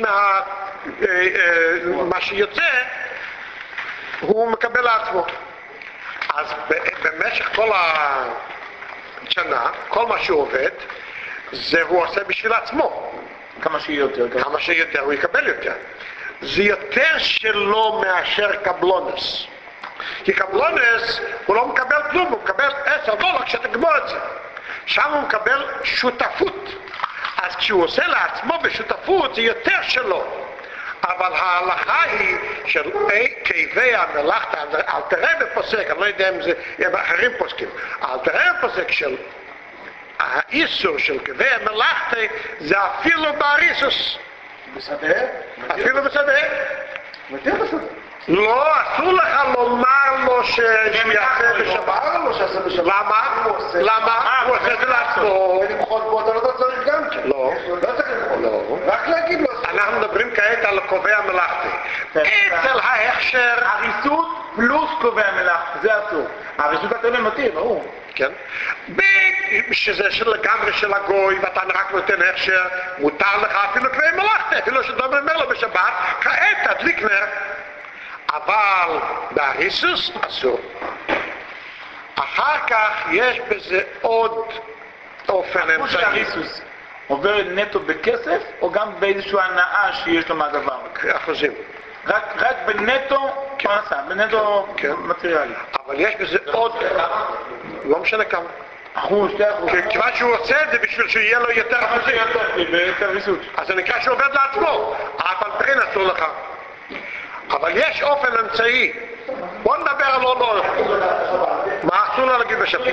מה שיוצא, הוא מקבל לעצמו. אז במשך כל השנה, כל מה שהוא עובד, זה הוא עושה בשביל עצמו. כמה שיותר. כמה שיותר, הוא יקבל יותר. זה יותר שלו מאשר קבלונס. כי קבלונס הוא לא מקבל כלום, הוא מקבל $10 כשתגמור את זה. שם הוא מקבל שותפות. אז כשהוא עושה לעצמו בשותפות זה יותר שלו. אבל ההלכה היא של כאבי המלאכת, אלתר רבי פוסק, אני לא יודע אם זה אחרים פוסקים, אלתר רבי פוסק של האיסור של כאבי המלאכת זה אפילו באריסוס. בשדה? אפילו בשדה. מתיר בשדה. לא, אסור לך לומר לו שיעשה בשבת. לא שעשה בשבת. למה? למה? הוא עושה את זה לעצמו. ולמחות בו אתה לא צריך גם כן. לא. לא צריך למחות. לא. רק להגיד לו. אנחנו מדברים כעת על קובע מלאכתי. אצל ההכשר... הריסות פלוס קובע מלאכתי, זה אסור. הריסות אתה לא מתיר, ברור. כן? שזה לגמרי של הגוי ואתה רק נותן הכשר, מותר לך אפילו קובע מלאכתי, אפילו שאתה אומר לו בשבת, כעת תדליק נר. אבל בהריסוס אסור. אחר כך יש בזה עוד אופן אמצעי. הריסוס עובר נטו בכסף או גם באיזושהי הנאה שיש לו מהדבר? אחוזים. רק בנטו כמעשה, בנטו מטריאלי. אבל יש בזה עוד, לא משנה כמה. אחוז, 2%. כיוון שהוא עושה את זה בשביל שיהיה לו יותר אחוזים. אז זה נקרא שהוא עובד לעצמו. אבל פרין אסור לך. אבל יש אופן אמצעי. בוא נדבר על לא. מה אסור לו להגיד בשבת?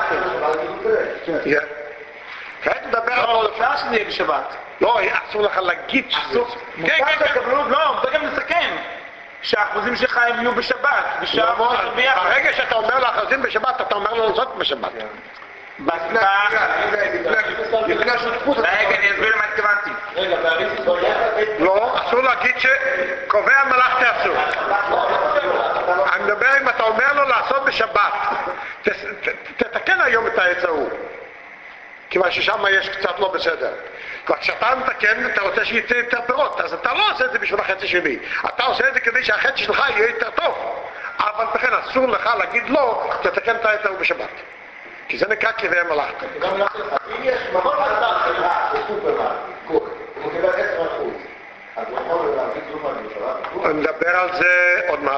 כעת נדבר על לא. אפשר שזה יהיה בשבת. לא, אסור לך להגיד שזה. לא, אתה גם מסכם שהאחוזים שלך הם יהיו בשבת. ברגע שאתה אומר לאחוזים בשבת, אתה אומר לו לעשות בשבת. רגע, אני אסביר למה רגע, באריסטו לא היה... לא, אסור להגיד שקובע מלאכתי אסור. אני מדבר אם אתה אומר לו לעשות בשבת. תתקן היום את העץ ההוא. כיוון ששם יש קצת לא בסדר. כשאתה מתקן, אתה רוצה שיצא יותר פירות, אז אתה לא עושה את זה בשביל החצי שלי. אתה עושה את זה כדי שהחצי שלך יהיה יותר טוב. אבל בכן אסור לך להגיד לא, תתקן את העץ ההוא בשבת. כי זה נקרא קובע מלאכתי. אם יש מקום אדם חברה בסופרמרקט, הוא מקבל 10%, אז הוא יכול להביא תרומה בשבת? נדבר על זה עוד מעט.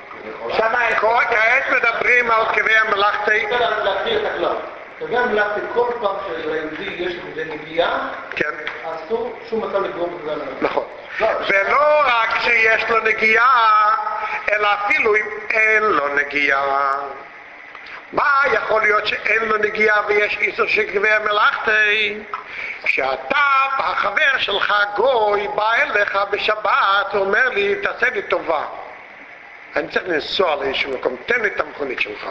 כעת מדברים על קובע מלאכתי. אני רוצה להגדיר את הכלל. קובע מלאכתי כל פעם שליהודי יש לזה נגיעה, כן. אסור שום מצב לגרום בקובע מלאכתי. נכון. ולא רק שיש לו נגיעה, אלא אפילו אם אין לו נגיעה. מה יכול להיות שאין לו נגיעה ויש איסור של קובע מלאכתי? כשאתה, החבר שלך גוי, בא אליך בשבת, אומר לי, תעשה לי טובה. אני צריך לנסוע לאיזשהו מקום, תן לי את המכונית שלך.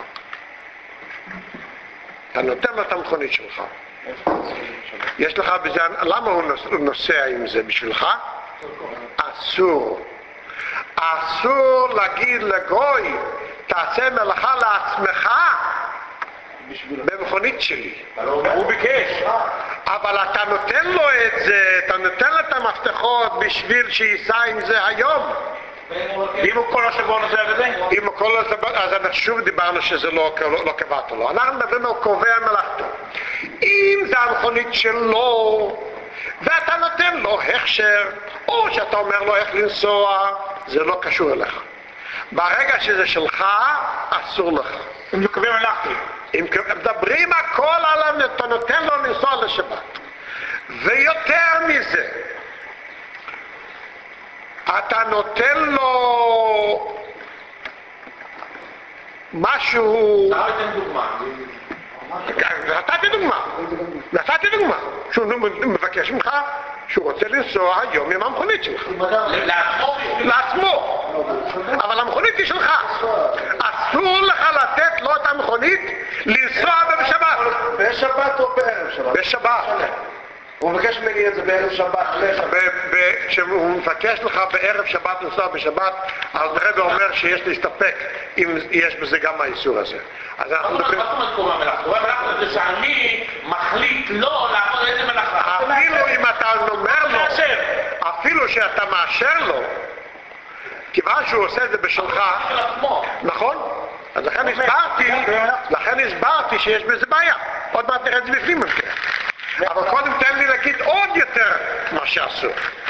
אתה נותן לו את המכונית שלך. יש לך בזה, למה הוא נוסע עם זה? בשבילך? אסור. אסור להגיד לגוי, תעשה מלאכה לעצמך במכונית שלי. הוא ביקש. אבל אתה נותן לו את זה, אתה נותן לו את המפתחות בשביל שייסע עם זה היום. אם הוא כל השבוע נוסע בזה? אם הוא כל השבוע, אז אנחנו שוב דיברנו שזה לא קבעת לו. אנחנו מדברים על קובע מלאכתו. אם זה המכונית שלו, ואתה נותן לו הכשר, או שאתה אומר לו איך לנסוע, זה לא קשור אליך. ברגע שזה שלך, אסור לך. אם זה קובע מלאכתי. אם מדברים הכל עליו, אתה נותן לו לנסוע לשבת. ויותר מזה, אתה נותן לו משהו... נתן דוגמה. נתתי דוגמה. שהוא מבקש ממך שהוא רוצה לנסוע היום עם המכונית שלך. לעצמו. אבל המכונית היא שלך. אסור לך לתת לו את המכונית לנסוע בשבת. בשבת או בערב שבת? בשבת. הוא מבקש ממני את זה בערב שבת, כשהוא מבקש לך בערב שבת לנסוע בשבת, אז ברגע אומר שיש להסתפק אם יש בזה גם האיסור הזה. אז אנחנו מדברים... מה זאת אומרת קובע מלאכתו? קובע מלאכתו זה שאני מחליט לא לעבוד איזה מלאכה. אפילו אם אתה אומר לו, אפילו שאתה מאשר לו, כיוון שהוא עושה את זה בשלך, נכון? אז לכן הסברתי שיש בזה בעיה. עוד מעט נראה את זה בפנים. אבל קודם תן לי להגיד עוד יותר מה שאסור.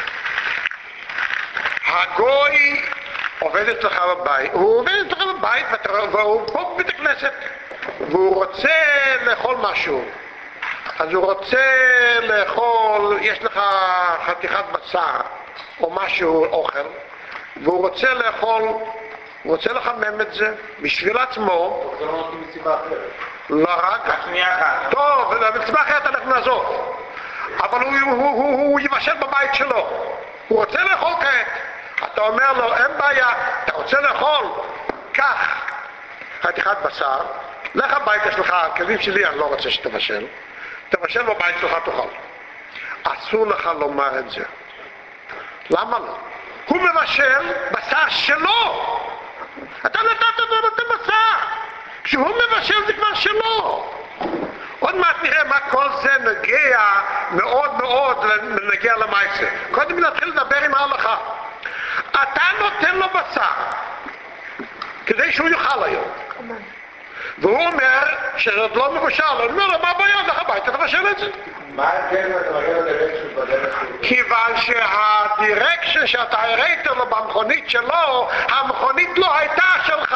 הגוי עובד אצלך בבית, הוא עובד אצלך בבית והוא פה בבית הכנסת והוא רוצה לאכול משהו. אז הוא רוצה לאכול, יש לך חתיכת בשר או משהו אוכל והוא רוצה לאכול, הוא רוצה לחמם את זה בשביל עצמו. זה לא נותנים מסיבה אחרת. לא רק, טוב, במצווה אחרת אנחנו נעזוב, אבל הוא יבשל בבית שלו, הוא רוצה לאכול כעת, אתה אומר לו אין בעיה, אתה רוצה לאכול, קח חתיכת בשר, לך הביתה שלך, הכלים שלי אני לא רוצה שתבשל, תבשל בבית שלך תאכל. אסור לך לומר את זה. למה לא? הוא מבשל בשר שלו, אתה נתת לו את הבשר, כשהוא מבשל זה כבר שלו. עוד מעט נראה מה כל זה נגיע מאוד מאוד נגיע למעשה. קודם נתחיל לדבר עם ההלכה. אתה נותן לו בשר כדי שהוא יאכל היום, והוא אומר שזה לא מבשל. אני אומר לו, מה הבעיה? לך הביתה תבשל את זה. מה ההבדל אתה מגיע לדירקשן בדרך? כיוון שהדירקשן שאתה הראית לו במכונית שלו, המכונית לא הייתה שלך.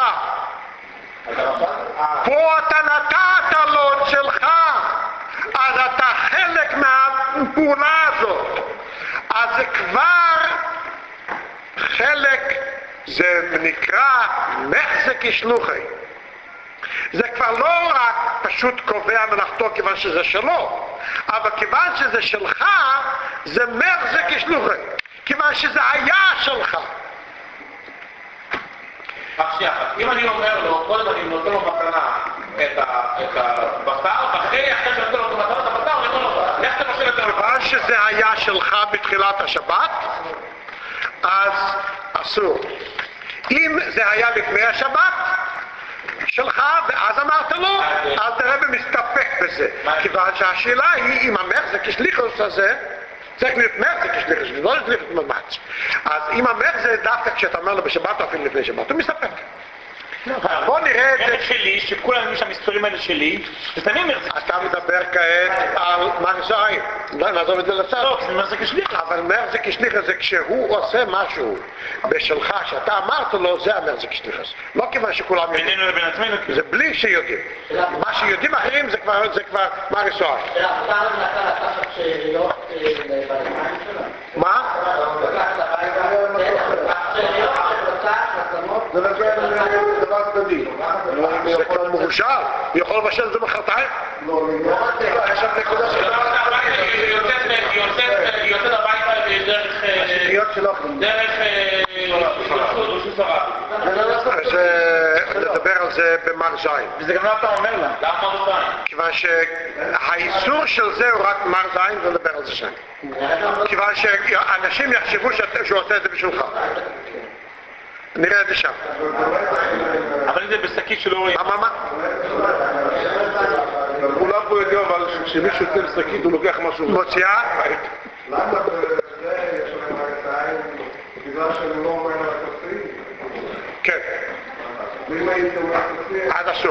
פה אתה נתת לו את שלך, אז אתה חלק מהפעולה הזאת. אז זה כבר חלק, זה נקרא מחזק שלוחי. זה כבר לא רק פשוט קובע מלאכתו כיוון שזה שלו, אבל כיוון שזה שלך, זה מחזק שלוחי, כיוון שזה היה שלך. אם אני אומר לו, קודם אני נותן לו מתנה את הבשר, אחרי שאני נותן לו את המתנה, אני אומר לו, לך כיוון שזה היה שלך בתחילת השבת, אז אסור. אם זה היה לפני השבת שלך, ואז אמרת לו, אז תראה ומסתפק בזה. כיוון שהשאלה היא, אם המחזק השליחוס הזה, צריך להיות מחזק השליחוס, לא השליחוס ממש. אז אם המחזק דווקא כשאתה אומר לו בשבת או אפילו לפני שבת, הוא מסתפק. בוא נראה את זה. מרזק שלי, שכולם יודעים שהמספרים האלה שלי, זה תמיד מרזק. אתה מדבר כעת על מרזיים, נעזוב את זה לצד. לא, זה מרזק השליח. אבל מרזק השליח זה כשהוא עושה משהו בשלך, שאתה אמרת לו, זה המרזק השליח. לא כיוון שכולם יודעים. בינינו לבין עצמנו. זה בלי שיודעים. מה שיודעים אחרים זה כבר מרזיים. מה? זה דבר צדדי. זה כבר מרושל, יכול לבשל את זה מחרתיים? יש שם נקודה של היא יוצאת הביתה דרך רשות הרב. אז נדבר על זה במרזיים. וזה גם לא אתה אומר לה. למה מרזיים? כיוון שהאיסור של זה הוא רק מרזיים, ונדבר על זה שם. כיוון שאנשים יחשבו שהוא עושה את זה בשבילך. נראה את זה שם. אבל אם זה בשקית שלא רואים. מה? כולם פה יודעים, אבל כשמישהו יוצא לשקית הוא לוקח משהו. מוציאה? למה בזה יש להם מרציים? בגלל שאני לא אומר על התפסיד? כן. ואם הייתם מתפסיד? עד הסוף.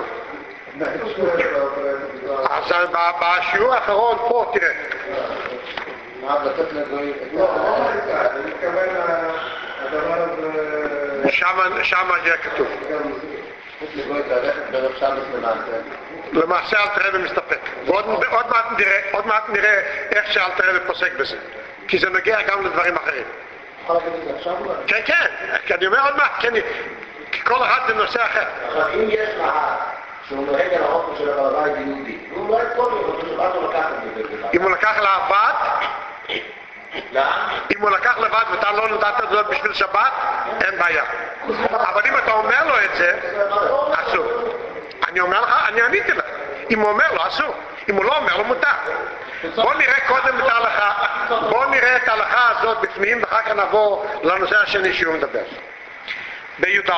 אז בשיעור האחרון פה, תראה. לתת לגוי? לא, אני מתכוון הדבר הזה... שם יהיה כתוב. לגוי את הלכת בערב שבת למעשה. למעשה אל תראה ומסתפק. ועוד מעט נראה איך שאל תראה ופוסק בזה. כי זה נוגע גם לדברים אחרים. יכול להגיד את זה עכשיו אולי? כן, כן. כי אני אומר עוד מעט, כי כל אחד זה נושא אחר. עכשיו, אם יש לך שהוא נוהג על האופן של הבית יהודי, והוא לא יכול לראות שבאת לו לקחת את זה. אם הוא לקח לעבד, אם הוא לקח לבד ואתה לא נתת את זה בשביל שבת, אין בעיה. אבל אם אתה אומר לו את זה, אסור. אני אומר לך, אני עניתי לך. אם הוא אומר לו, אסור. אם הוא לא אומר לו, מותר. בוא נראה קודם את ההלכה, בוא נראה את ההלכה הזאת בפנים, ואחר כך נעבור לנושא השני שהוא מדבר. בי"ד.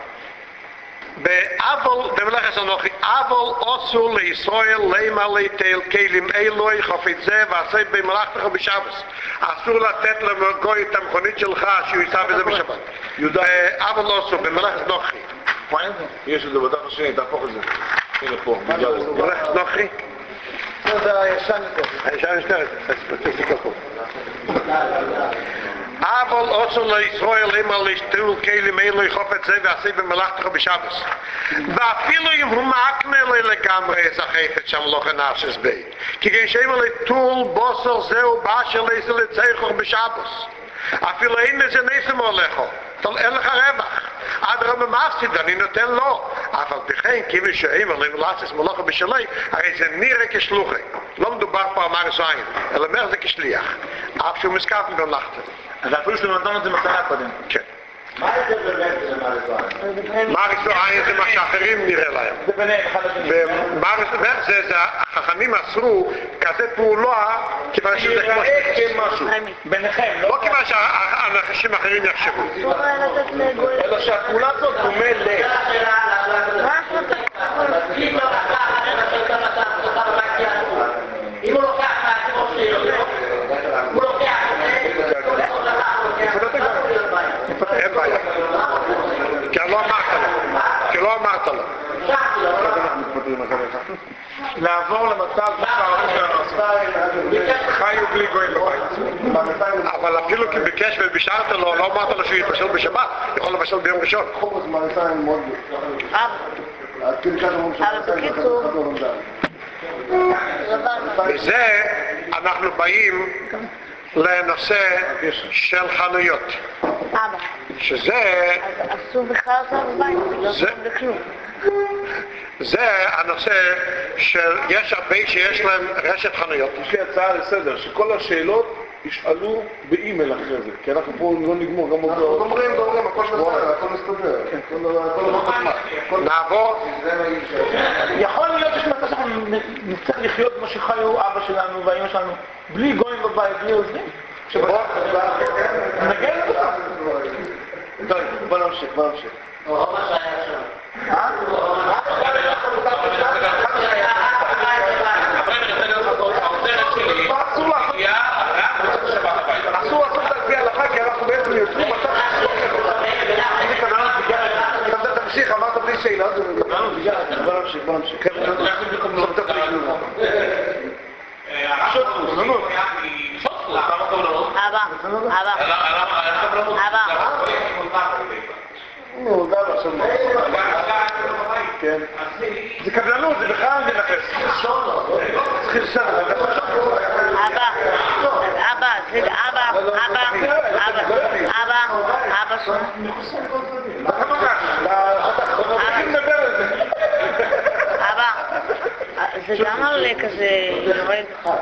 במלאכת אנוכי, אבל אסור לישראל לימה ליטל כלים אלוהי חפץ זה ועשה במלאכתך בשבת. אסור לתת לגוי את המכונית שלך שהוא ייסע בזה בשבת. אבל אסור, במלאכת אנוכי. יש את זה בדף השני, תהפוך את זה. הנה פה, מלאכת אנוכי? זה הישן יותר. הישן יותר, סטטיסטיקה פה. אבל אסור לישראל לימה ליטל כלים אלוהי חפץ זה ועשה במלאכתך בשבת. ואפילו אם הוא מקנה לי לגמרי את החפץ שם לא כנרשס בית. כי כשאימא לטול בוסר זהו באשר לזה לצייכו בשבוס. אפילו אין לזה נסם הולכו. אין לך רווח. עד רמה מפסיד, אני נותן לו. אבל בכן, כאילו שאימא למלאסס מלאכה בשלי, הרי זה נראה כשלוחי. לא מדובר פה על מרזיים, אלא אומר זה כשליח. אף שהוא מסכף במלאכתו. אז אפילו שהוא נתן את זה מתנה קודם. כן. מה זה באמת זה מרזיים? מרזיים זה מה שאחרים נראה להם. זה ביניהם, אחד השני. זה החכמים אסרו כזה פעולה כיוון שזה כמו משהו. ביניכם, לא כיוון שהאנשים אחרים יחשבו. אלא שהפעולה הזאת דומה ל... אם הוא לוקח מהציבור שלי, הוא לוקח אין בעיה. כי לא אמרת לו. לעבור למצב חיו בלי גויים בבית. אבל אפילו כי ביקש ובשארת לו, לא אמרת לו שהוא יתבשל בשבת, יכול לבשל ביום ראשון. אבל בקיצור, וזה אנחנו באים לנושא של חנויות. אבא, שזה אז אסור בכלל זה בבית, לא זה- טוב לכלום. זה הנושא של יש הרבה שיש להם רשת חנויות. יש לי הצעה לסדר, שכל השאלות ישאלו באימייל אחרי זה, כי אנחנו פה לא נגמור, גם אנחנו גומרים, הכל בסדר, הכל מסתדר. נעבור. יכול להיות שיש מצב שאנחנו נצטרך לחיות כמו שחיו אבא שלנו והאמא שלנו, בלי גויים בבית, בלי עוזבים. נגן לזה. טוב, בוא נמשיך. רוב מה שהיה שם. אסור להצביע הלכה, כי אנחנו בעצם יוצרים מצב תמשיך, אמרת בלי שאלה, בוא נמשיך. אבא. נו, גם עכשיו כן. זה קבלנות, זה בכלל מנפס. צריך לסדר. אבא שונה. אבא, זה גם עולה כזה יורד.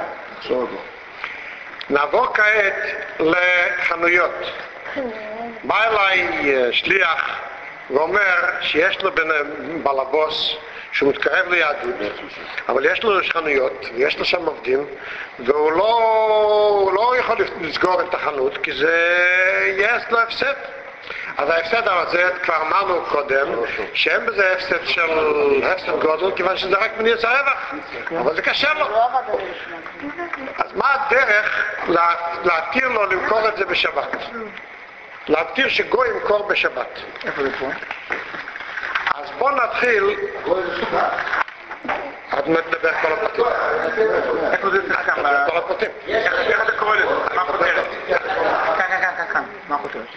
נעבור כעת לחנויות. בא אליי שליח ואומר שיש לו בעל הבוס שהוא מתקרב ליהדות, אבל יש לו חנויות ויש לו שם עובדים, והוא לא יכול לסגור את החנות כי יש לו הפסד. אז ההפסד הזה, כבר אמרנו קודם, שאין בזה הפסד גודל, כיוון שזה רק מניע הרווח, אבל זה קשה לו. אז מה הדרך להתיר לו למכור את זה בשבת? להתיר שגוי ימכור בשבת. איפה זה פה? אז בואו נתחיל. את מדבר כל הפרטים. איפה זה כאן? כל הפרטים. איך אתה קורא לזה? מה הכותרת? כאן. מה הכותרת?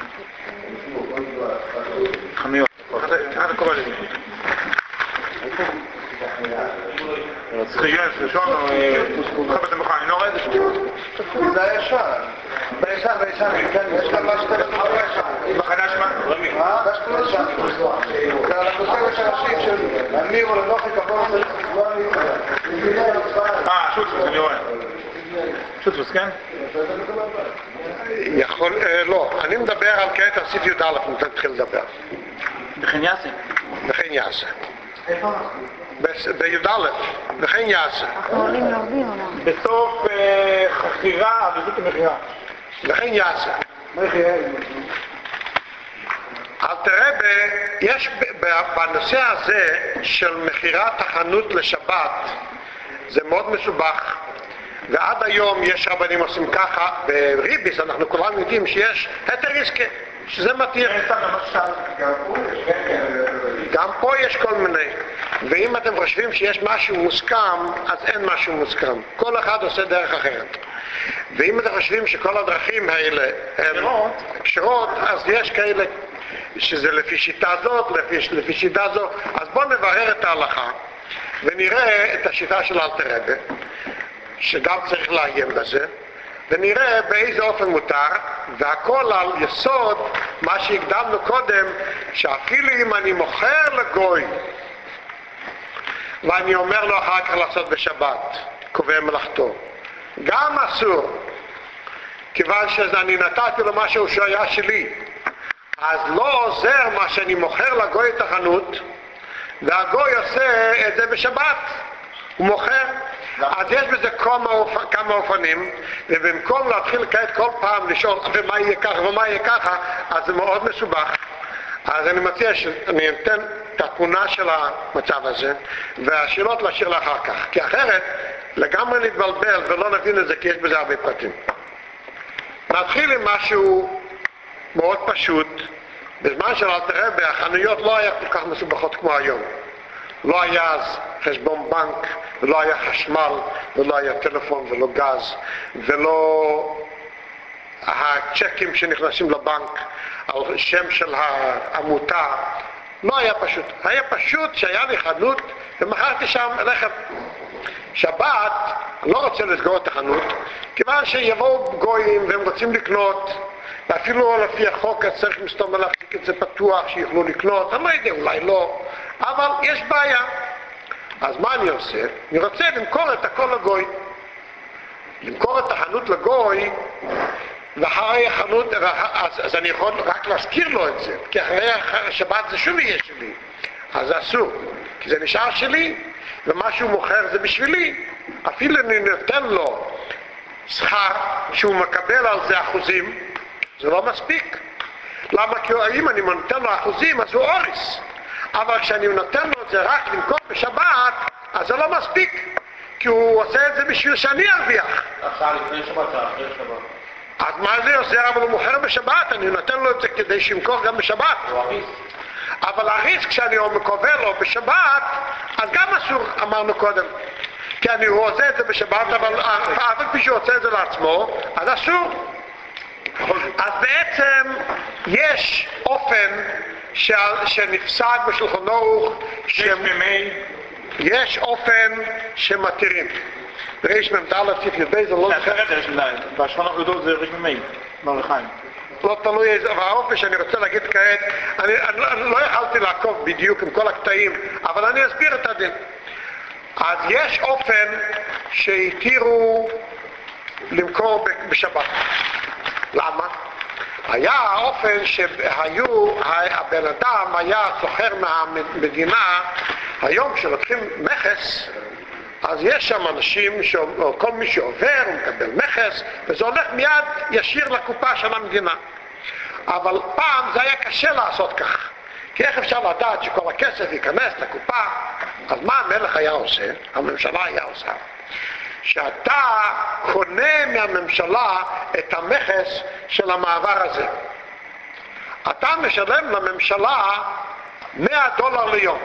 חנויות. איך אתה קורא לזה? סחיגן, ראשון או חבת המוכן, אני לא רואה את זה שום. זה הישן. בישן, יש כאן מה שאתה לא בחדש מה? זה שאתה ישן. אנחנו עושים יש אנשים של אמיר או לנוחי כפור שוטפוס, אני רואה. שוטפוס, כן? יכול, לא, אני מדבר על כעת הסעיף י"א, אני מתחיל לדבר. וכן יעשה. וכן יעשה. בי"א, וכן יעשה. אנחנו עולים לרבים עליו. בסוף חכירה, בזאת המכירה. וכן יעשה. אל תראה, יש בנושא הזה של מכירת החנות לשבת, זה מאוד מסובך, ועד היום יש רבנים עושים ככה. בריביס אנחנו כולם יודעים שיש היתר עסקה, שזה מתיר. גם פה יש כל מיני, ואם אתם חושבים שיש משהו מוסכם, אז אין משהו מוסכם, כל אחד עושה דרך אחרת. ואם אתם חושבים שכל הדרכים האלה הן קשרות, אז יש כאלה שזה לפי שיטה זאת, לפי שיטה זו. אז בואו נברר את ההלכה ונראה את השיטה של אלתר רבי, שגם צריך לעיין בזה, ונראה באיזה אופן מותר, והכל על יסוד מה שהקדמנו קודם, שאפילו אם אני מוכר לגוי ואני אומר לו אחר כך לעשות בשבת, קובע מלאכתו, גם אסור, כיוון שאני נתתי לו משהו שהיה שלי. אז לא עוזר מה שאני מוכר לגוי את החנות והגוי עושה את זה בשבת, הוא מוכר. אז יש בזה כמה אופנים, ובמקום להתחיל כעת כל פעם לשאול ומה יהיה ככה ומה יהיה ככה, אז זה מאוד מסובך. אז אני מציע שאני אתן את התמונה של המצב הזה, והשאלות להשאיר לאחר כך, כי אחרת לגמרי נתבלבל ולא נבין את זה, כי יש בזה הרבה פרטים. נתחיל עם משהו מאוד פשוט. בזמן של אלתר רבי החנויות לא היה כל כך מסובכות כמו היום. לא היה אז חשבון בנק, ולא היה חשמל, ולא היה טלפון, ולא גז, ולא הצ'קים שנכנסים לבנק על שם של העמותה. לא היה פשוט. היה פשוט שהיה לי חנות ומכרתי שם לחם. שבת, אני לא רוצה לסגור את החנות, כיוון שיבואו גויים והם רוצים לקנות, ואפילו לפי החוק צריך מסתום להחזיק את זה פתוח, שיוכלו לקנות, אני לא יודע, אולי לא, אבל יש בעיה. אז מה אני עושה? אני רוצה למכור את הכל לגוי. למכור את החנות לגוי, ואחרי החנות, אז אני יכול רק להזכיר לו את זה, כי אחרי השבת זה שוב יהיה שלי, אז זה אסור, כי זה נשאר שלי, ומה שהוא מוכר זה בשבילי. אפילו אני נותן לו שכר שהוא מקבל על זה אחוזים, זה לא מספיק. למה? כי אם אני נותן לו אחוזים אז הוא אוריס, אבל כשאני נותן לו את זה רק למכור בשבת, אז זה לא מספיק, כי הוא עושה את זה בשביל שאני ארוויח. עכשיו לפני שבת, אחרי שבת. אז מה זה עושה? אבל הוא מוכר בשבת, אני נותן לו את זה כדי שימכור גם בשבת. אבל הריס כשאני מקווה לו בשבת, אז גם אסור, אמרנו קודם, כי הוא עושה את זה בשבת, אבל אף פי שהוא עושה את זה לעצמו, אז אסור. אז בעצם יש אופן שנפסק בשולחן ערוך, יש אופן שמתירים. ריש ממדל הציף יבי, זה לא זוכר. בשולחן ערוך זה ריש ממי, מרחיים. לא תלוי איזה, והאופן שאני רוצה להגיד כעת, אני לא יכלתי לעקוב בדיוק עם כל הקטעים, אבל אני אסביר את הדין. אז יש אופן שהתירו למכור בשבת. למה? היה האופן שהבן אדם היה סוחר מהמדינה, היום כשלוקחים מכס, אז יש שם אנשים, כל מי שעובר הוא מקבל מכס, וזה הולך מיד ישיר לקופה של המדינה. אבל פעם זה היה קשה לעשות כך, כי איך אפשר לדעת שכל הכסף ייכנס לקופה? אז מה המלך היה עושה? הממשלה היה עושה, שאתה קונה מהממשלה את המכס של המעבר הזה. אתה משלם לממשלה $100 ליום.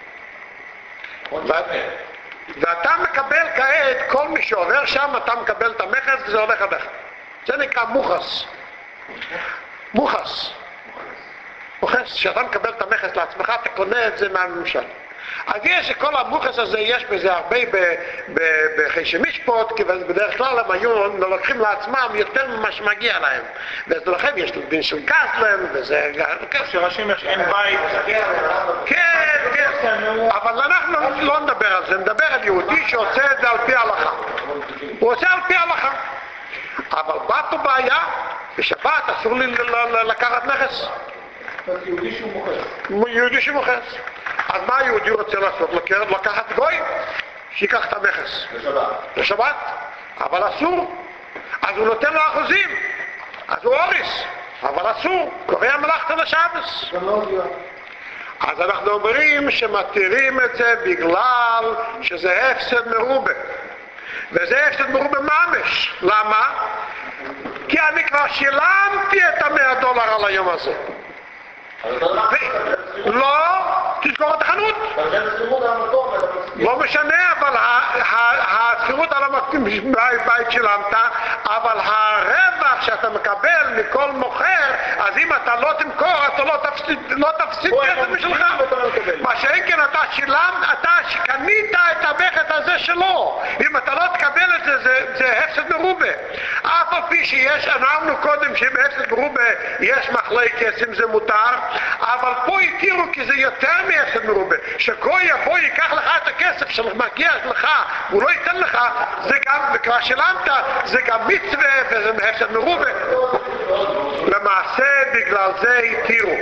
ואתה מקבל כעת, כל מי שעובר שם, אתה מקבל את המכס וזה הולך עליך. זה נקרא מוחס. מוחס. שאתה מקבל את המכס לעצמך, אתה קונה את זה מהממשלה. אז יש כל המוחס הזה, יש בזה הרבה בחישי משפוט, כי בדרך כלל הם היו לוקחים לעצמם יותר ממה שמגיע להם. ולכן יש דין של גזלם, וזה... שרשים יש אין בית. כן, כן. אבל אנחנו לא נדבר על זה, נדבר על יהודי שעושה את זה על פי ההלכה. הוא עושה על פי ההלכה. אבל בא פה בעיה, בשבת אסור לי לקחת נכס. יהודי שהוא מוכר. יהודי שמוכר. אז מה היהודי רוצה לעשות? לקחת גוי? שיקח את המכס. לשבת. אבל אסור. אז הוא נותן לו אחוזים. אז הוא אוריס. אבל אסור. קורא מלאכתו לשבס. אז אנחנו אומרים שמתירים את זה בגלל שזה הפסד מרובה. וזה הפסד מרובה ממש. למה? כי אני כבר שילמתי את $100 על היום הזה. לא, תסגור את החנות. לא משנה, אבל הסחירות על המקום בית שילמת, אבל הרווח שאתה מקבל מכל מוכר, אז אם אתה לא תמכור, אתה לא תפסיד כסף משלך. מה שאין כן, אתה שילמת, אתה קנית את המכס הזה שלו. אם אתה לא תקבל את זה, זה הפסד מרובה. אף על פי שיש, אמרנו קודם שבהפסד מרובה יש מחלוקת אם זה מותר, אבל פה התירו כי זה יותר מהפסד מרובה. שגוי יבוא ייקח לך את הכסף שמגיע לך, הוא לא ייתן לך, זה גם, וכבר שילמת, זה גם מצווה וזה מהפסד מרובה. למעשה בגלל זה התירו.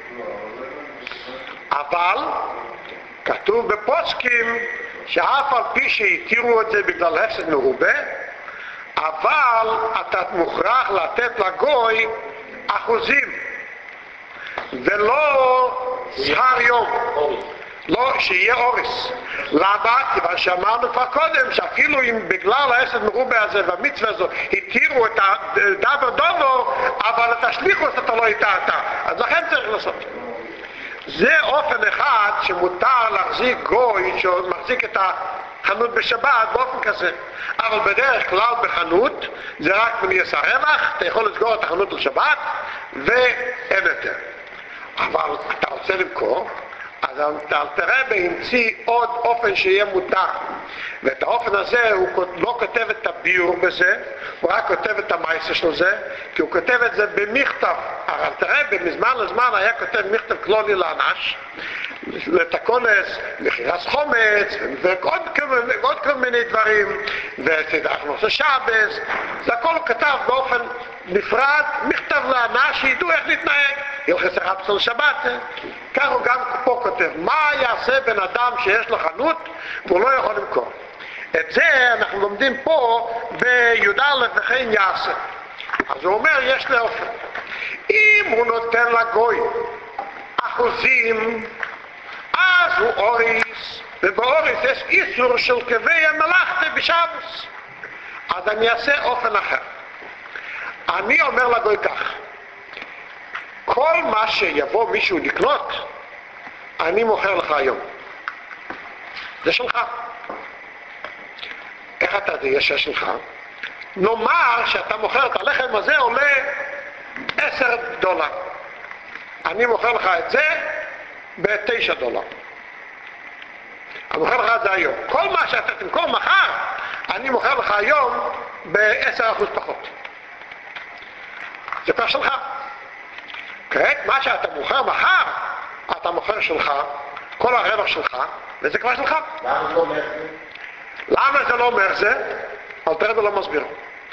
אבל כתוב בפוסקים שאף על פי שהתירו את זה בגלל הפסד מרובה, אבל אתה מוכרח לתת לגוי אחוזים ולא שכר יום, לא שיהיה אוריס. למה? כיוון שאמרנו כבר קודם שאפילו אם בגלל ההפסד מרובה הזה והמצווה הזו התירו את הדבר דובו, אבל את השליחוס אתה לא התרת, אז לכן צריך לעשות. זה אופן אחד שמותר להחזיק גוי שמחזיק את החנות בשבת באופן כזה. אבל בדרך כלל בחנות זה רק מניס הרווח, אתה יכול לסגור את החנות לשבת ואין יותר. אבל אתה רוצה למכור, אז תראה בהמציא עוד אופן שיהיה מותר. ואת האופן הזה הוא לא כותב את הביור בזה, הוא רק כותב את המייסה של זה, כי הוא כותב את זה במכתב. אבל תראה, מזמן לזמן היה כותב מכתב כלולי לאנש, לתקונס, מכירס חומץ, ועוד כל מיני דברים, ונושא שבס, זה הכל הוא כתב באופן נפרד, מכתב לאנש שידעו איך להתנהג, הלכס הרבצל שבת, כך הוא גם פה כותב, מה יעשה בן אדם שיש לו חנות והוא לא יכול למכור. את זה אנחנו לומדים פה בי"א וכן יעשה. אז הוא אומר, יש לי אופן. אם הוא נותן לגוי אחוזים, אז הוא אוריס, ובאוריס יש איסור של קווי המלאכתה בשבס. אז אני אעשה אופן אחר. אני אומר לגוי כך, כל מה שיבוא מישהו לקנות, אני מוכר לך היום. זה שלך. איך אתה זה יש שלך? נאמר שאתה מוכר את הלחם הזה עולה $10. אני מוכר לך את זה $9. אני מוכר לך את זה היום. כל מה שאתה תמכור מחר, אני מוכר לך היום ב10% פחות. זה כבר שלך. כעת מה שאתה מוכר מחר, אתה מוכר שלך, כל הרווח שלך, וזה כבר שלך. למה זה לא אומר זה? אל תראה ולא מסביר.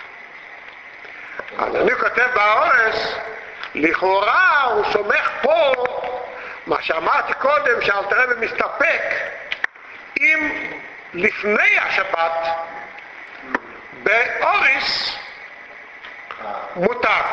אז אני כותב באורס, לכאורה הוא סומך פה, מה שאמרתי קודם, שאל תראה ומסתפק, אם לפני השבת, באורס, מותר.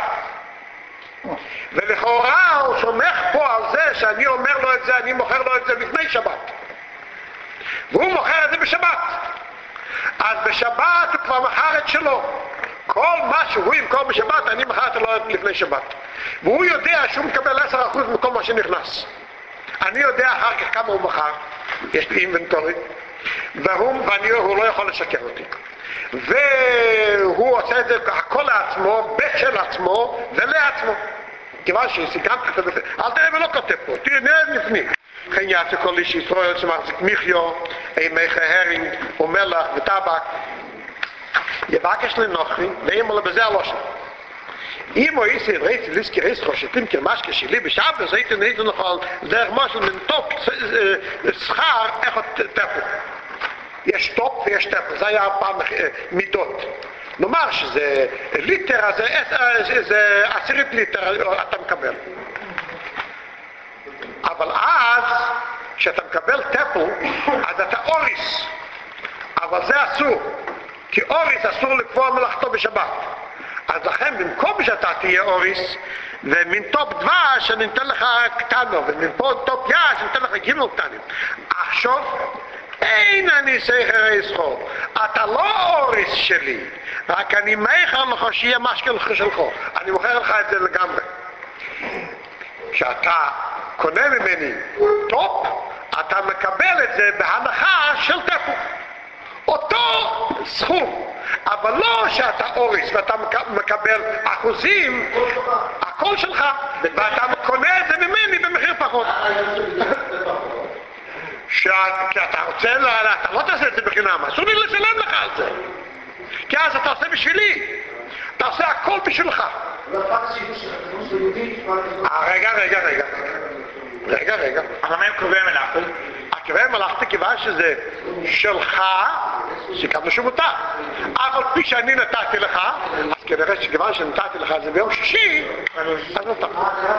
ולכאורה הוא סומך פה על זה שאני אומר לו את זה, אני מוכר לו את זה לפני שבת. והוא מוכר את זה בשבת. אז בשבת הוא כבר מכר את שלו. כל מה שהוא ימכור בשבת, אני מכרתי לו לפני שבת. והוא יודע שהוא מקבל 10% מכל מה שנכנס. אני יודע אחר כך כמה הוא מכר. יש לי אינבנטורי. והוא לא יכול לשקר אותי. והוא עושה את זה הכל לעצמו, בשל עצמו ולעצמו. כיוון שסיכמתי את זה, אל תראה ולא כותב פה, תראה לפני. כן יעשה כל איש ישראל שמחזיק מיחיו, מיכה הרינג ומלח וטבק. יבקש לנוכרי, ואם עולה בזה הלושן. אם הוא איסי רייצי ליסקי רייסחו שתמכר משקה שלי בשבת, הייתי נהיית נוכל דרך משהו מנטופ שכר איך תפו. יש טופ ויש טפו, זה היה פעם מידות. נאמר שזה ליטר, אז זה 10 ליטר אתה מקבל. אבל אז, כשאתה מקבל טפו, אז אתה אוריס. אבל זה אסור. כי אוריס אסור לקבוע מלאכתו בשבת. אז לכן, במקום שאתה תהיה אוריס, ומנטופ דבש אני אתן לך קטנו, ומנטופ יש אני אתן לך גימל קטנים. עכשיו, אין אני סייכר איסחו. אתה לא אוריס שלי, רק אני מאחר לך שיהיה משקל שלך. אני מוכר לך את זה לגמרי. כשאתה קונה ממני טופ, אתה מקבל את זה בהנחה של טפו. אותו סכום, אבל לא שאתה אוריס ואתה מקבל אחוזים, הכל שלך, ואתה קונה את זה ממני במחיר פחות. כי אתה רוצה, אתה לא תעשה את זה בחינם, אסור לי לשלם לך על זה. כי אז אתה עושה בשבילי, אתה עושה הכל בשבילך. רגע. אבל מה הם קובעי מלאכת? הקובעי מלאכת כיוון שזה שלך, סיכמנו שמותר. אבל פי שאני נתתי לך, אז כנראה שכיוון שנתתי לך זה ביום שישי, אז נותר.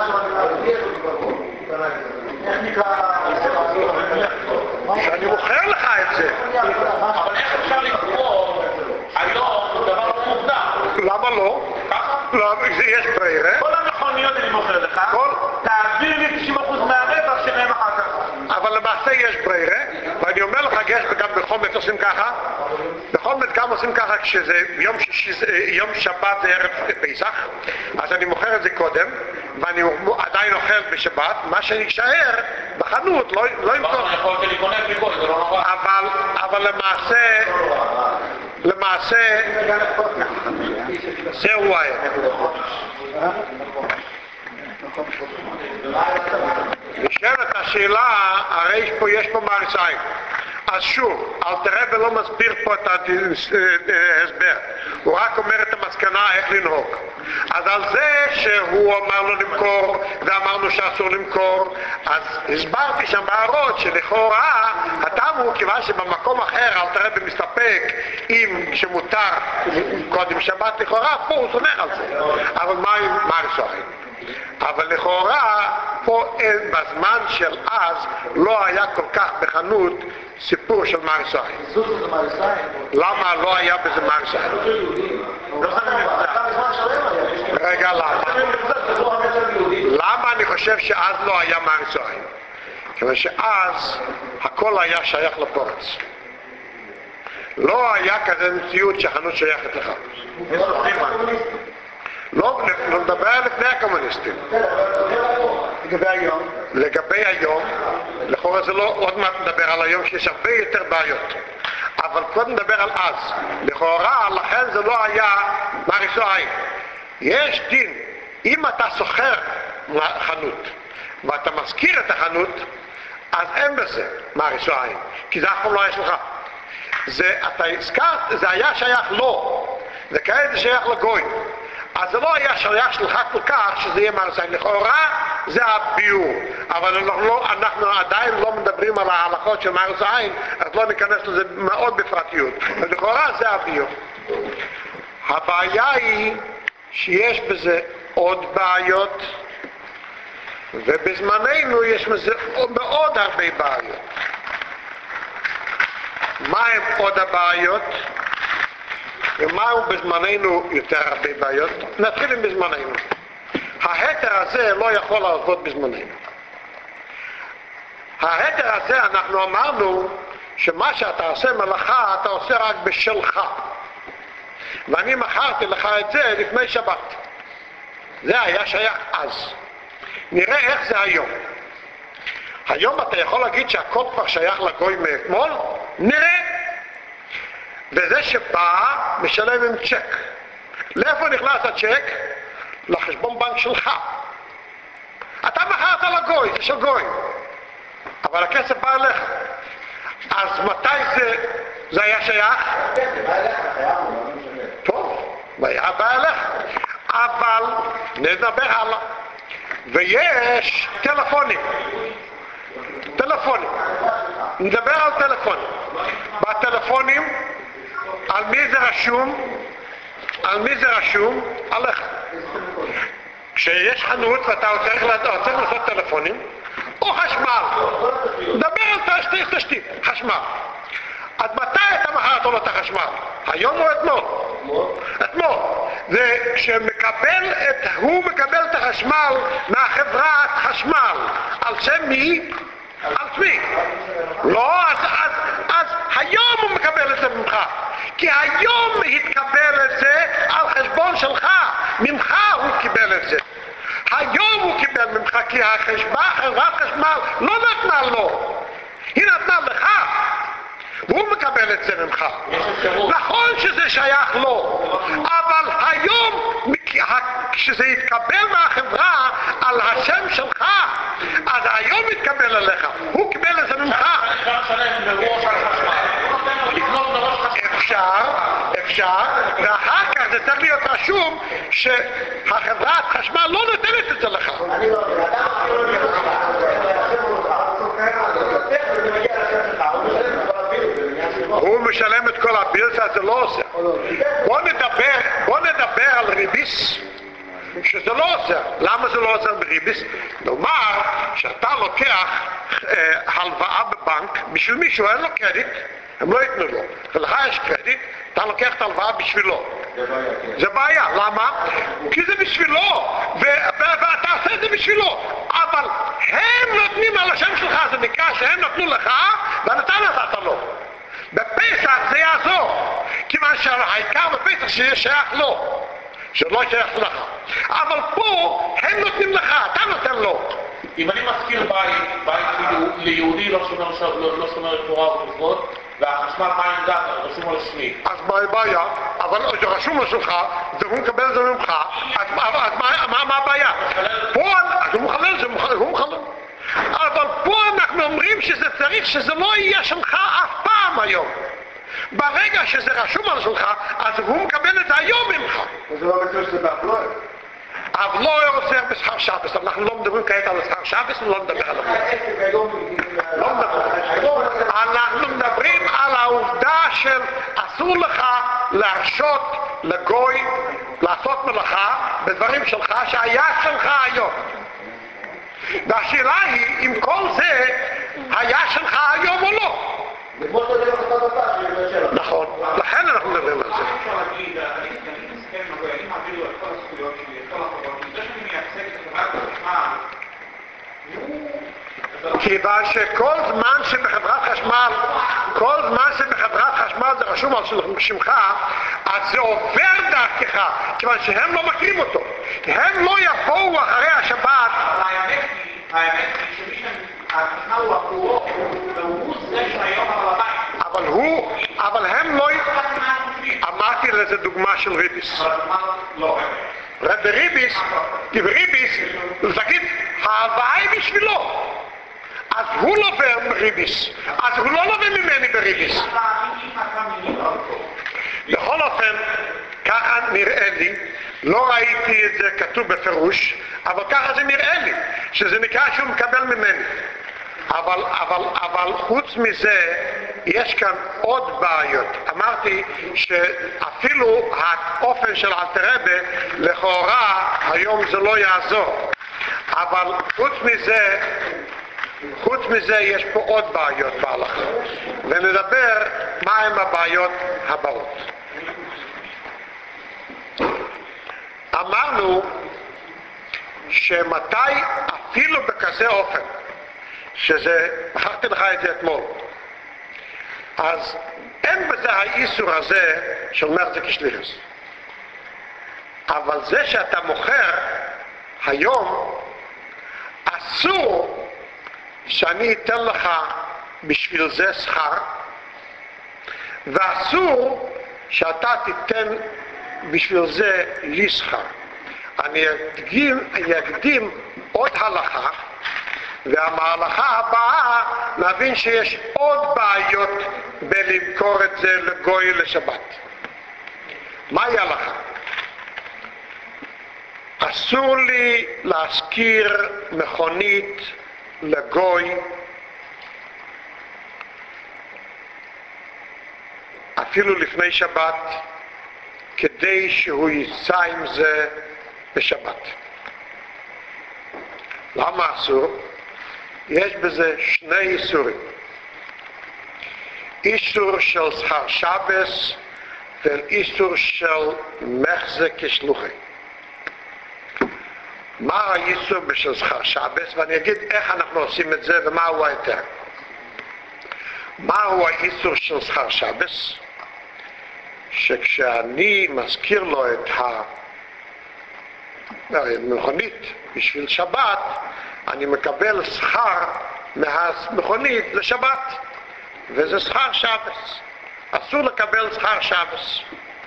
שאני מוכר לך את זה. אבל איך אפשר לקרוא היום דבר לא מוגדר? למה לא? יש ברירה. כל המכוניות אני מוכר לך, תעביר לי 90% מהרווח שלהם אחר כך. אבל למעשה יש ברירה, ואני אומר לך, יש גם בכל מת עושים ככה, בכל מת גם עושים ככה כשזה יום שבת זה ערב פסח, אז אני מוכר את זה קודם, ואני עדיין אוכל בשבת, מה שנשאר בחנות לא ימכור. אבל למעשה זהו היה. נשאלת השאלה, הרי יש פה מעריסיים. אז שוב, אל תראה ולא מסביר פה את ההסבר, הוא רק אומר את המסקנה איך לנהוג. אז על זה שהוא אמר לו למכור ואמרנו שאסור למכור, אז הסברתי שם בהערות שלכאורה הטעם הוא כיוון שבמקום אחר אל תראה ומסתפק אם שמותר קודם שבת, לכאורה פה הוא סומך על זה, אבל מה עם מרסורים? אבל לכאורה פה בזמן של אז לא היה כל כך בחנות סיפור של מרסורים. למה לא היה בזה מרסורים? רגע, למה אני חושב שאז לא היה מרסורים? כיוון שאז הכל היה שייך לפורץ, לא היה כזה מציאות שהחנות שייכת לך. לא נדבר לפני הקומוניסטים. לגבי היום, לכאורה זה לא, עוד מעט נדבר על היום שיש הרבה יותר בעיות, אבל קודם נדבר על אז. לכאורה, לכן זה לא היה מריסו עין. יש דין, אם אתה סוחר חנות ואתה מזכיר את החנות, אז אין בזה מריסו עין, כי זה אף פעם לא היה שלך. אתה הזכרת, זה היה שייך לו, וכעת זה שייך לגוי, אז זה לא היה שייך שלך כל כך שזה יהיה מריסו עין. לכאורה זה הביור, אבל אנחנו עדיין לא מדברים על ההלכות של מריסו עין, אז לא ניכנס לזה מאוד בפרטיות. לכאורה זה הביור. הבעיה היא שיש בזה עוד בעיות, ובזמננו יש בזה מאוד הרבה בעיות. מה הם עוד הבעיות? ומהו בזמננו יותר הרבה בעיות? נתחיל עם בזמננו. ההתר הזה לא יכול לעבוד בזמננו. ההתר הזה, אנחנו אמרנו שמה שאתה עושה מלאכה אתה עושה רק בשלך, ואני מכרתי לך את זה לפני שבת. זה היה שייך אז. נראה איך זה היום. היום אתה יכול להגיד שהכל כבר שייך לגוי מאתמול? נראה. וזה שבא משלם עם צ'ק. לאיפה נכנס הצ'ק? לחשבון בנק שלך. אתה מכרת לגוי, זה של גוי, אבל הכסף בא אליך. אז מתי זה היה שייך? טוב, היה בא אליך. אבל נדבר הלאה. ויש טלפונים. נדבר על טלפונים. בטלפונים, על מי זה רשום? עליך. כשיש חנות ואתה צריך לעשות טלפונים, או חשמל. נדבר על תשתית, חשמל. אז מתי אתה מכרת לו את החשמל? היום או אתמול? אתמול. הוא מקבל את החשמל מהחברת חשמל. על שם מי? על שמי. לא, אז היום הוא מקבל את זה ממך. כי היום התקבל את זה על חשבון שלך. ממך הוא קיבל את זה. היום הוא קיבל ממך, כי חברת חשמל לא נתנה לו. היא נתנה לך. והוא מקבל את זה ממך. נכון שזה שייך לו, אבל היום כשזה יתקבל מהחברה על השם שלך, אז היום יתקבל עליך. הוא קיבל את זה ממך. אפשר, ואחר כך זה צריך להיות רשום שהחברת חשמל לא נותנת את זה לך. הוא משלם את כל הבירס, זה לא עושה. בוא נדבר על ריביס, שזה לא עושה. למה זה לא עושה בריביס? נאמר שאתה לוקח הלוואה בבנק בשביל מישהו, אין לו קרדיט, הם לא יתנו לו, ולך יש קרדיט, אתה לוקח את ההלוואה בשבילו. זה בעיה. למה? כי זה בשבילו, ואתה עושה את זה בשבילו, אבל הם נותנים על השם שלך, זה נקרא שהם נתנו לך ואתה נתת לו. בפסח זה יעזור, כיוון שהעיקר בפסח שיש שייך לו, שלא שייך לך. אבל פה הם נותנים לך, אתה נותן לו. אם אני מזכיר בית ליהודי לא שומר תורה ומצוות, והחשמל מים דת רשום על שמי, אז בעיה, אבל זה רשום על שלך, והוא מקבל את זה ממך, אז מה הבעיה? פה, אז הוא מחלל, אבל פה אנחנו אומרים שזה צריך שזה לא יהיה שלך אף פעם היום. ברגע שזה רשום על שלך, אז הוא מקבל את זה היום ממך. זה לא מצוין שזה באבלוי. אבלוי עוזר בשכר שבס, אנחנו לא מדברים כעת על שכר שבס, לא נדבר עליו. לא מדבר. אנחנו מדברים על העובדה של אסור לך להרשות לגוי לעשות מלאכה בדברים שלך שהיה שלך היום. והשאלה היא אם כל זה היה שלך היום או לא. נכון, לכן אנחנו מדברים על זה. אפשר להגיד, אני מסכם עם הגוי, אני מעביר לו את כל הזכויות שלי, את כל החובות, זה שאני מייצג את חברת החשמל, כיוון שכל זמן שבחברת חשמל זה רשום על שמך, אז זה עובר דרכך, כיוון שהם לא מכירים אותו. הם לא יבואו אחרי השבת. האמת היא שמי שהחשמל הוא עבורו, והוא זה שהיום על הבית. אבל הם לא... אמרתי לזה דוגמה של ריביס. לא. בריביס, תגיד, ההלוואה היא בשבילו. אז הוא לובר בריביס, אז הוא לא לובר ממני בריביס. בכל אופן, ככה נראה לי, לא ראיתי את זה כתוב בפירוש, אבל ככה זה נראה לי, שזה נקרא שהוא מקבל ממני. אבל חוץ מזה, יש כאן עוד בעיות. אמרתי שאפילו האופן של אלתר רבי, לכאורה, היום זה לא יעזור. אבל חוץ מזה יש פה עוד בעיות בהלכה. ונדבר מהם הבעיות הבאות. אמרנו שמתי אפילו בכזה אופן, שזה, בחרתי לך את זה אתמול, אז אין בזה האיסור הזה של מחזיק כשליחס. אבל זה שאתה מוכר היום, אסור שאני אתן לך בשביל זה שכר, ואסור שאתה תיתן בשביל זה לי שכר. אני אקדים עוד הלכה, והמהלכה הבאה נבין שיש עוד בעיות בלמכור את זה לגוי לשבת. מהי הלכה? אסור לי להשכיר מכונית לגוי אפילו לפני שבת, כדי שהוא ייסע עם זה בשבת. למה אסור? יש בזה שני איסורים. איסור של שכר שבס ואיסור של מחזק כשלוחי. מה האיסור בשל שכר שבס? ואני אגיד איך אנחנו עושים את זה ומהו ההיתר. מהו האיסור של שכר שבס? שכשאני מזכיר לו את המכונית בשביל שבת, אני מקבל שכר מהמכונית לשבת, וזה שכר שבס. אסור לקבל שכר שבס.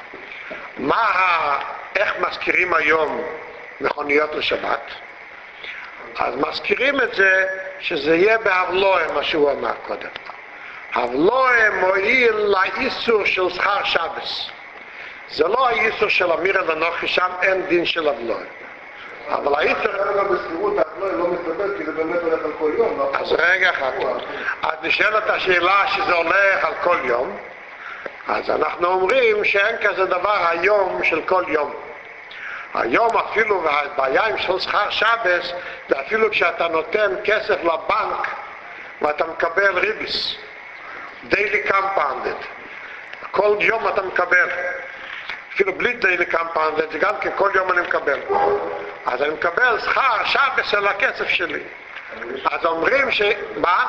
איך מזכירים היום מכוניות לשבת? אז מזכירים את זה שזה יהיה בהבלוהם, מה שהוא אמר קודם. הבלוהם מועיל לאיסור של שכר שבס. זה לא האיסור של אמיר אלנוכי, שם אין דין של הבלוהם. אבל האיסור... בסבירות הבלוהם לא מסתבר, כי זה באמת הולך על כל יום. אז רגע אחד. אז נשאלת השאלה שזה הולך על כל יום, אז אנחנו אומרים שאין כזה דבר היום של כל יום. היום אפילו, והבעיה עם של שכר שבס, זה אפילו כשאתה נותן כסף לבנק ואתה מקבל ריביס, daily compounded, כל יום אתה מקבל, אפילו בלי daily compounded, זה גם כן כל יום אני מקבל. אז אני מקבל שכר שבס על הכסף שלי. אז אומרים מה?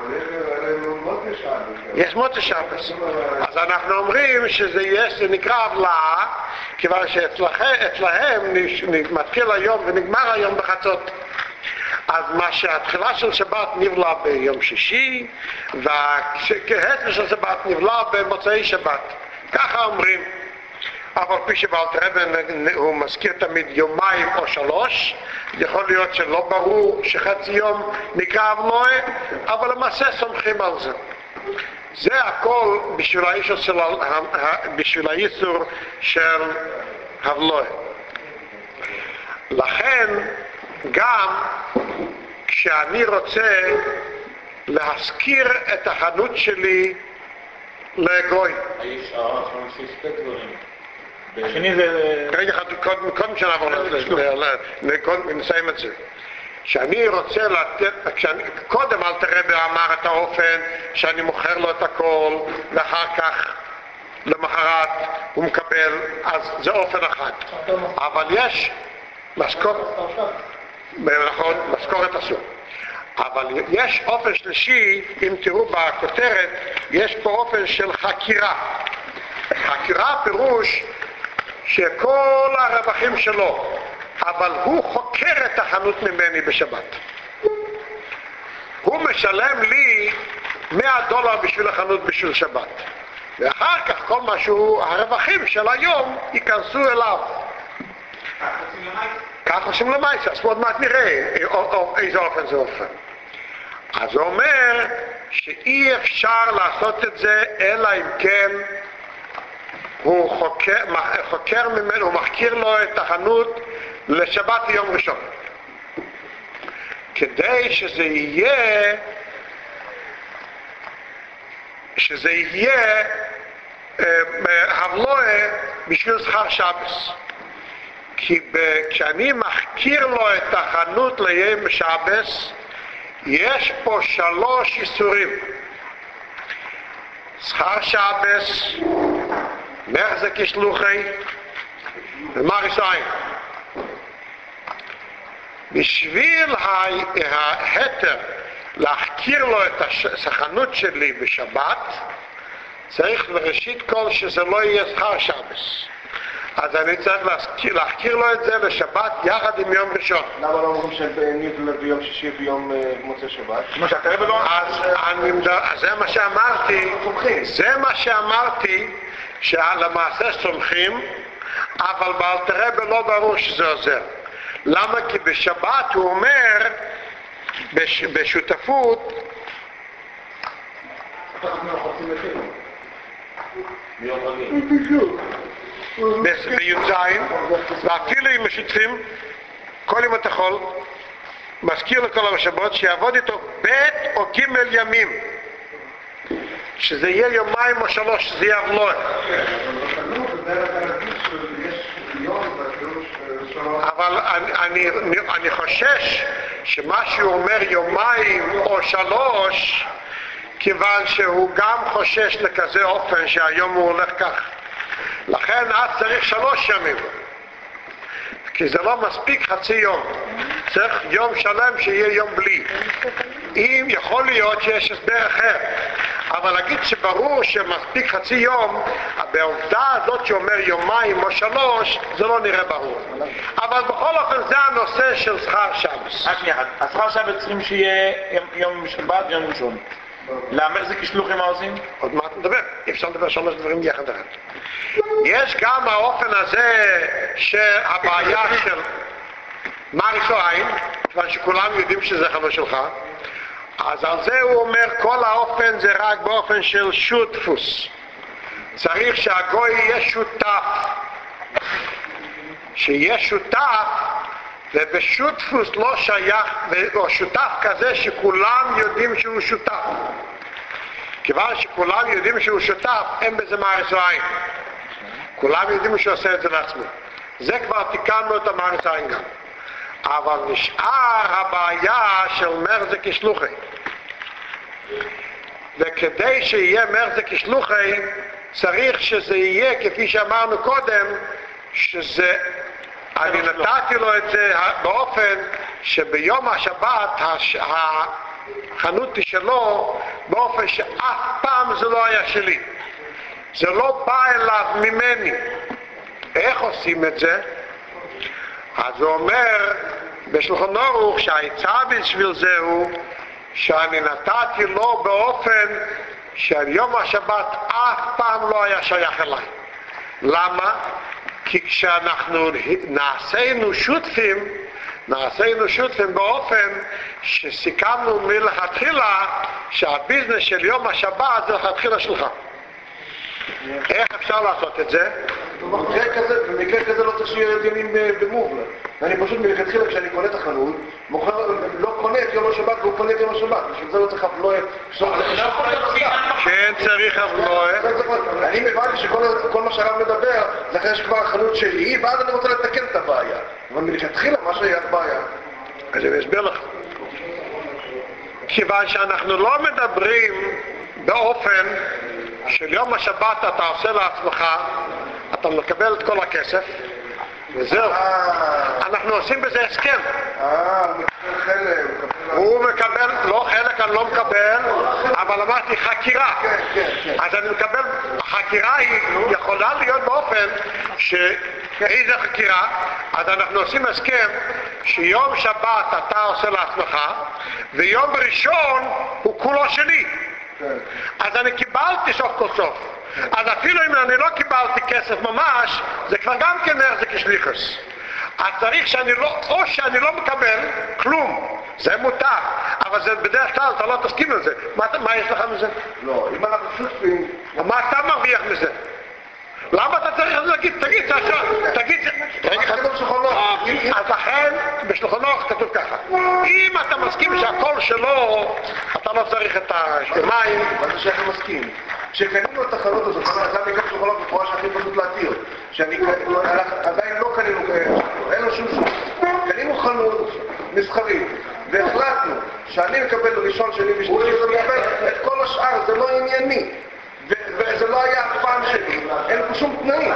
יש מוצא שבס. אז אנחנו אומרים שזה נקרא הבלעה, כיוון שאצלהם מתחיל היום ונגמר היום בחצות. אז מה שהתחילה של שבת נבלע ביום שישי, וההסר של שבת נבלע במוצאי שבת. ככה אומרים. אף על פי שבאלתר רבי הוא מזכיר תמיד יומיים או 3, יכול להיות שלא ברור שחצי יום נקרא אבלואה, אבל למעשה סומכים על זה. זה הכל בשביל האיסור של אבלואה. לכן גם כשאני רוצה להשכיר את החנות שלי לגוי. השני זה... רגע, קודם שנעבור נסיים את זה. שאני רוצה לתת, קודם אל תראה ואמר את האופן שאני מוכר לו את הכל ואחר כך למחרת הוא מקבל, אז זה אופן אחד. אבל יש משכורת אסור. אבל יש אופן שלישי, אם תראו בכותרת, יש פה אופן של חקירה. חקירה פירוש שכל הרווחים שלו, אבל הוא חוקר את החנות ממני בשבת. הוא משלם לי $100 בשביל החנות בשביל שבת. ואחר כך כל משהו, הרווחים של היום ייכנסו אליו. כך עושים למעשה, אז עוד מעט נראה איזה אופן זה אופן. אז הוא אומר שאי אפשר לעשות את זה אלא אם כן הוא חוקר ממנו, הוא מחקיר לו את החנות לשבת יום ראשון. כדי שזה יהיה הבלואה בשביל שכר שבס. כי כשאני מחקיר לו את החנות ליום שבס, יש פה 3 איסורים. שכר שבס, מחזק שלוחי ומריס עין. בשביל ההתר להחקיר לו את החנות שלי בשבת, צריך לראשית כל שזה לא יהיה שכר שבס. אז אני צריך להחקיר לו את זה לשבת יחד עם יום ראשון. למה לא אומרים שניב ביום שישי ויום מוצא שבת? כמו שאתה רבי לא... אז זה מה שאמרתי, שלמעשה סומכים, אבל באלתר רבי לא ברור שזה עוזר. למה? כי בשבת הוא אומר, בשותפות, בי"ז, ואפילו אם משותפים, כל יום אתה יכול, מזכיר לכל המשאבות שיעבוד איתו ב' או ג' ימים, שזה יהיה יומיים או 3, שזה יהיה אבלואה. אבל אני חושש שמה שהוא אומר יומיים או 3, כיוון שהוא גם חושש לכזה אופן שהיום הוא הולך כך. לכן אז צריך 3 ימים, כי זה לא מספיק חצי יום, צריך יום שלם שיהיה יום בלי. אם יכול להיות שיש הסבר אחר, אבל להגיד שברור שמספיק חצי יום, בעובדה הזאת שאומר יומיים או 3, זה לא נראה ברור. אבל בכל אופן זה הנושא של שכר שבס. השכר שבס צריכים שיהיה יום שבת ויום ראשון. למחזק שלוחי מה עושים? עוד מעט נדבר, אי אפשר לדבר 3 דברים יחד אחד. יש גם האופן הזה שהבעיה של מריס עין, כיוון שכולם יודעים שזה חבר שלך, אז על זה הוא אומר כל האופן זה רק באופן של שותפוס. צריך שהגוי יהיה שותף, שיהיה שותף, ובשותפוס לא שייך, או שותף כזה שכולם יודעים שהוא שותף. כיוון שכולם יודעים שהוא שותף, אין בזה מריס עין. כולם יודעים שהוא עושה את זה לעצמו. זה כבר תיקנו את המריס עין גם. אבל נשאר הבעיה של מחזק שלוחי. וכדי שיהיה מחזק שלוחי, צריך שזה יהיה, כפי שאמרנו קודם, שזה, אני נתתי לו את זה באופן שביום השבת החנות שלו, באופן שאף פעם זה לא היה שלי. זה לא בא אליו ממני. איך עושים את זה? אז הוא אומר בשולחן ערוך שהעצה בשביל זה הוא שאני נתתי לו באופן שיום השבת אף פעם לא היה שייך אליי. למה? כי כשאנחנו נעשינו שותפים באופן שסיכמנו מלכתחילה שהביזנס של יום השבת זה לכתחילה שלך. איך אפשר לעשות את זה? במקרה כזה לא צריך שיהיה דיונים במובלע. אני פשוט מלכתחילה כשאני קונה את החנות, לא קונה את יום השבת והוא קונה את יום השבת. בשביל זה לא צריך אבלואה. כן צריך אבלואה. אני הבנתי שכל מה שהרב מדבר זה אחרי שכבר החנות שלי, ואז אני רוצה לתקן את הבעיה. אבל מלכתחילה מה שהיה הבעיה. אז אני אסביר לך. כיוון שאנחנו לא מדברים באופן של יום השבת אתה עושה לעצמך, אתה מקבל את כל הכסף וזהו. אנחנו עושים בזה הסכם. הוא מקבל, לא חלק אני לא מקבל, אבל אמרתי חקירה. אז אני מקבל, החקירה היא יכולה להיות באופן איזה חקירה, אז אנחנו עושים הסכם שיום שבת אתה עושה לעצמך ויום ראשון הוא כולו שלי. אז אני קיבלתי סוף כל סוף. אז אפילו אם אני לא קיבלתי כסף ממש, זה כבר גם כן זה כשליחוס. אז צריך שאני לא מקבל כלום, זה מותר, אבל זה בדרך כלל אתה לא תסכים לזה. מה יש לך מזה? לא, אם אנחנו שותפים... מה אתה מרוויח מזה? למה אתה צריך להגיד, תגיד, אז לכן בשולחן אורוך כתוב ככה, אם אתה מסכים שהכל שלו, אתה לא צריך את השמיים. מה זה שאתה מסכים? כשקנינו את החנות הזאת, זה היה מכך שולחן אורוך בפורש הכי פשוט להתיר, עדיין לא קנינו, אין לו שום קנינו חנות מסחרית, והחלטנו שאני מקבל ראשון שלי ושלישי, זה מקבל את כל השאר, זה לא ענייני. וזה לא היה אף פעם שלי, אין פה שום תנאים.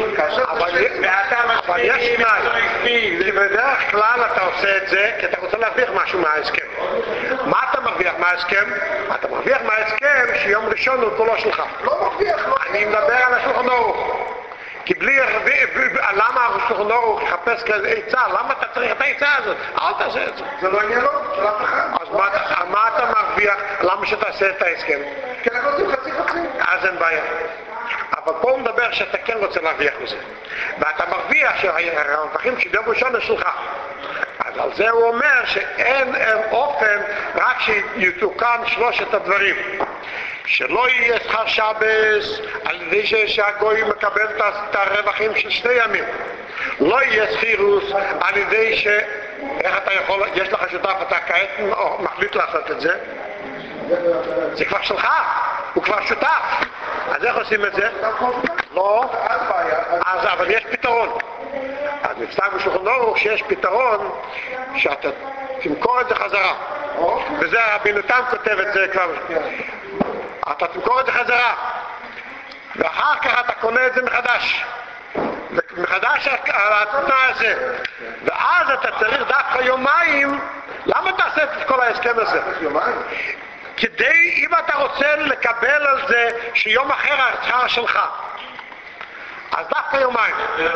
אבל יש תנאי, כי בדרך כלל אתה עושה את זה כי אתה רוצה להרוויח משהו מההסכם. מה אתה מרוויח מההסכם? אתה מרוויח מההסכם שיום ראשון הוא כולו שלך. לא מרוויח, לא. אני מדבר על השולחן אורוך. כי בלי, למה השולחן אורוך יחפש כזה עצה? למה אתה צריך את העצה הזאת? אל תעשה את זה. זה לא עניין לו, של אף אחד. אז מה אתה מרוויח? למה שתעשה את ההסכם? כי אנחנו רוצים חצי. אז אין בעיה. אבל פה הוא מדבר שאתה כן רוצה להרוויח מזה. ואתה מרוויח שהרווחים של יום ראשון זה שלך. אז על זה הוא אומר שאין אופן רק שיתוקן שלושת הדברים. שלא יהיה שכר שבס על ידי שהגוי מקבל את הרווחים של 2 ימים. לא יהיה שכירוס על ידי איך אתה יכול, יש לך שותף, אתה כעת מחליט לעשות את זה. זה כבר שלך, הוא כבר שותף. אז איך עושים את זה? לא. אז אבל יש פתרון. אז נפסק בשולחן אורוך שיש פתרון שאתה תמכור את זה חזרה. וזה רבי תם כותב את זה כבר. אתה תמכור את זה חזרה. ואחר כך אתה קונה את זה מחדש. מחדש התנאי הזה. ואז אתה צריך דווקא יומיים. למה תעשה את כל ההסכם הזה? כדי, אם אתה רוצה לקבל על זה שיום אחר ההצעה שלך, אז דווקא יומיים.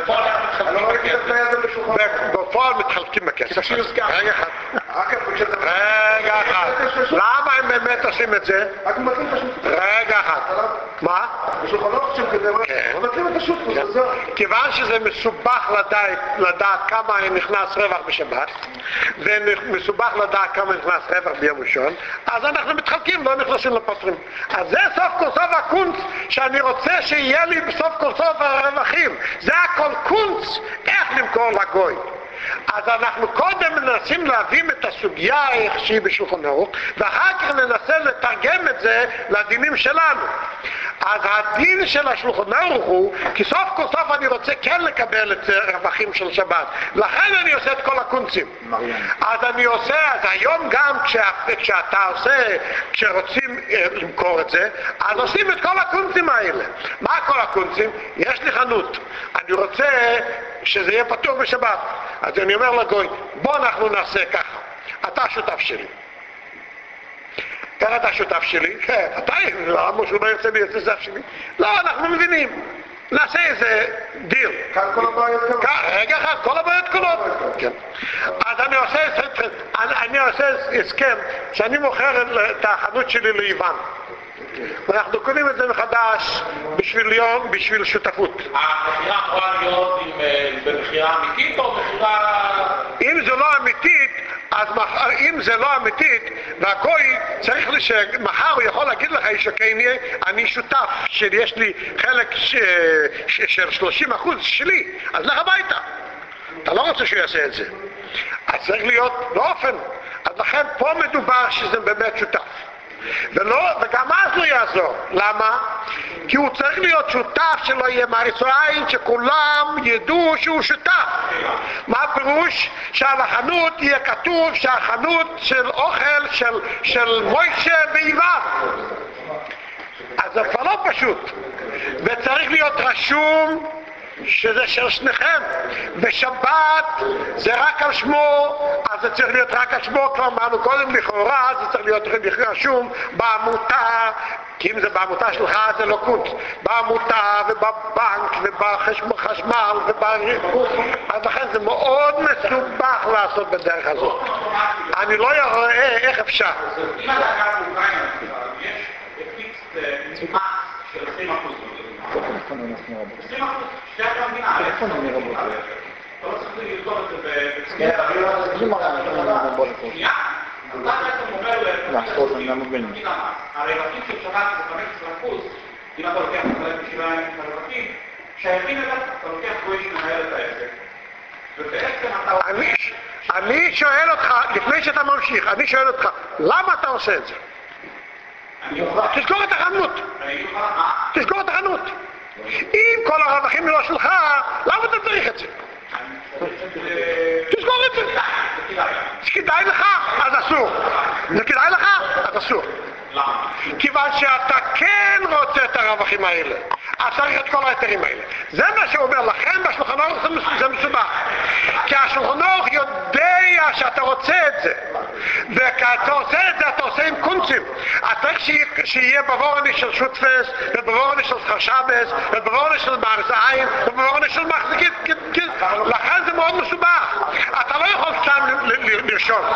בפועל מתחלקים בכסף. רגע אחד. למה הם באמת עושים את זה? רגע אחד. מה? כיוון שזה מסובך לדעת כמה נכנס רווח בשבת, ומסובך לדעת כמה נכנס רווח ביום ראשון, אז אנחנו מתחלקים, לא נכנסים לפטרים. אז זה סוף כל סוף הקונץ שאני רוצה שיהיה לי בסוף כל סוף הרווחים. זה הכל קונץ, איך למכור לגוי. אז אנחנו קודם מנסים להבין את הסוגיה שהיא בשולחן אורוך, ואחר כך ננסה לתרגם את זה לדינים שלנו. אז הדין של השולחן אורוך הוא, כי סוף כל סוף אני רוצה כן לקבל את הרווחים של שבת, לכן אני עושה את כל הקונצים. אז אני עושה, אז היום גם כשאתה עושה, כשרוצים למכור את זה, אז עושים את כל הקונצים האלה. מה כל הקונצים? יש לי חנות, אני רוצה שזה יהיה פתוח בשבת. אז אני אומר לגוי, בוא אנחנו נעשה ככה, אתה השותף שלי. איך אתה השותף שלי? כן, אתה, למה שהוא לא ירצה לי את השותף שלי? לא, אנחנו מבינים. נעשה איזה דיל. כאן כל הבעיות קלות. רגע אחד, כל הבעיות קלות. כן. אז אני עושה הסכם שאני מוכר את החנות שלי ליוון. ואנחנו קונים את זה מחדש בשביל שותפות. המכירה יכולה להיות במכירה אמיתית או מכירה... אם זה לא אמיתית, והגוי צריך שמחר הוא יכול להגיד לך, איש הקייני, אני שותף, שיש לי חלק של 30% שלי, אז לך הביתה. אתה לא רוצה שהוא יעשה את זה. אז צריך להיות באופן. אז לכן פה מדובר שזה באמת שותף. וגם אז לא יעזור. למה? כי הוא צריך להיות שותף שלא יהיה מריצו עין, שכולם ידעו שהוא שותף. מה הפירוש? שעל החנות יהיה כתוב שהחנות של אוכל של מוישה ואיבן. אז זה כבר לא פשוט. וצריך להיות רשום שזה של שניכם, ושבת זה רק על שמו, אז זה צריך להיות רק על שמו, כבר אמרנו קודם, לכאורה זה צריך להיות רשום בעמותה, כי אם זה בעמותה שלך זה לא קוץ, בעמותה ובבנק ובחשמל אז לכן זה מאוד מסובך לעשות בדרך הזאת. אני לא רואה איך אפשר. אם אתה גר באוקראינה, יש פיקס מס של 20%. 20%, שתי המדינה, אתה לא צריך לרדור את זה בצמידה. שנייה, אתה בעצם אומר הרווחים של שבת זה 15%, אם אתה לוקח את הרווחים, שייכים לזה, אתה לוקח גוי שמנהל את העסק. ובעצם אתה... אני שואל אותך, לפני שאתה ממשיך, אני שואל אותך, למה אתה עושה את זה? תסגור את החנות. תסגור את החנות. אם כל הרווחים לא שלך, למה אתה צריך את זה? תסגור את זה. זה כדאי לך, אז אסור. זה כדאי לך, אז אסור. כיוון שאתה כן רוצה את הרווחים האלה, אתה צריך את כל היתרים האלה. זה מה שאומר לכם בשולחן אורוך, זה מסובך. כי השולחן אורוך יודע שאתה רוצה את זה, וכאתה עושה את זה אתה עושה עם קונצים. אתה צריך שיהיה בבורני של שותפס, ובבורני של חשבס, ובבורני של מערס העין, ובבורני של מחזיקית. לכן זה מאוד מסובך. אתה לא יכול סתם לרשום.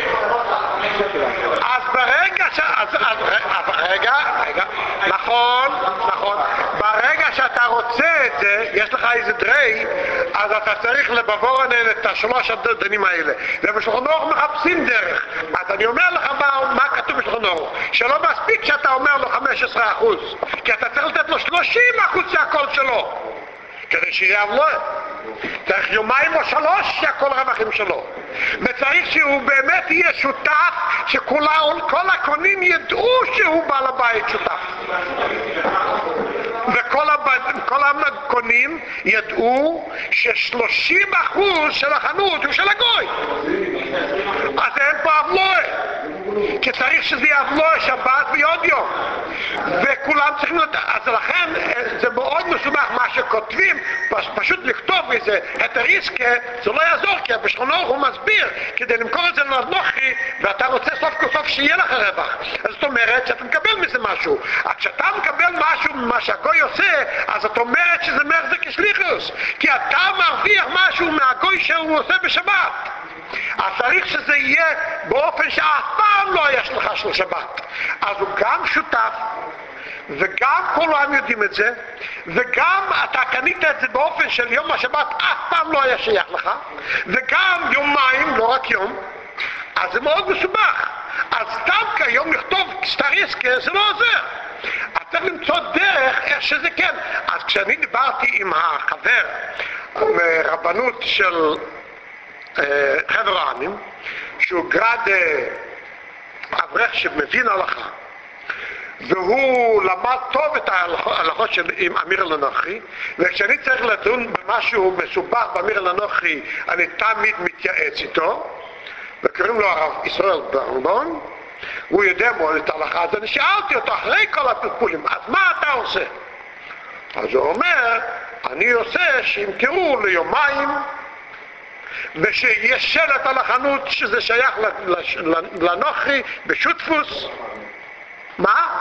אז ברגע רגע, נכון, ברגע שאתה רוצה את זה, יש לך איזה דרי, אז אתה צריך לבבורן את השלוש הדנים האלה. ובשולחן אורוך מחפשים דרך. אז אני אומר לך מה כתוב בשולחן אורוך, שלא מספיק שאתה אומר לו 15%, כי אתה צריך לתת לו 30% שהכל שלו, כדי שיהיה אבלוי. צריך יומיים או 3 שהכל רווחים שלו, וצריך שהוא באמת יהיה שותף, שכל הקונים ידעו שהוא בעל הבית שותף, וכל הקונים ידעו ש30% של החנות הוא של הגוי. אז אין פה אבלוי, כי צריך שזה יהיה אבלוי שבת ויוד יום, וכולם צריכים לדעת. אז לכן זה מאוד מסובך מה שכותבים, פשוט לכתוב איזה התריסקה, זה לא יעזור, כי בשולחן אורוך הוא מסביר, כדי למכור את זה לנוכרי, ואתה רוצה סוף כל סוף שיהיה לך רווח. אז זאת אומרת שאתה מקבל מזה משהו. אז כשאתה מקבל משהו ממה שהגוי עושה, אז את אומרת שזה מחזק כשליחוס, כי אתה מרוויח משהו מהגוי שהוא עושה בשבת. אז צריך שזה יהיה באופן שאף פעם לא יש לך של שבת. אז הוא גם שותף, וגם כולם יודעים את זה, וגם אתה קנית את זה באופן של יום השבת אף פעם לא היה שייך לך, וגם יומיים, לא רק יום. אז זה מאוד מסובך. אז דווקא היום לכתוב סטריסקה זה לא עוזר. אז צריך למצוא דרך איך שזה כן. אז כשאני דיברתי עם החבר מרבנות של חבר העמים, שהוא גרד אברך שמבין הלכה, והוא למד טוב את ההלכות של אמיר לנוכרי, וכשאני צריך לדון במשהו מסובך באמיר לנוכרי אני תמיד מתייעץ איתו, וקוראים לו הרב ישראל ברנבון, והוא יודע מאוד את ההלכה. אז אני שאלתי אותו אחרי כל הפלפולים, אז מה אתה עושה? אז הוא אומר, אני עושה שימכרו ליומיים, ושיש שלט על החנות שזה שייך לנוכרי בשותפוס. מה?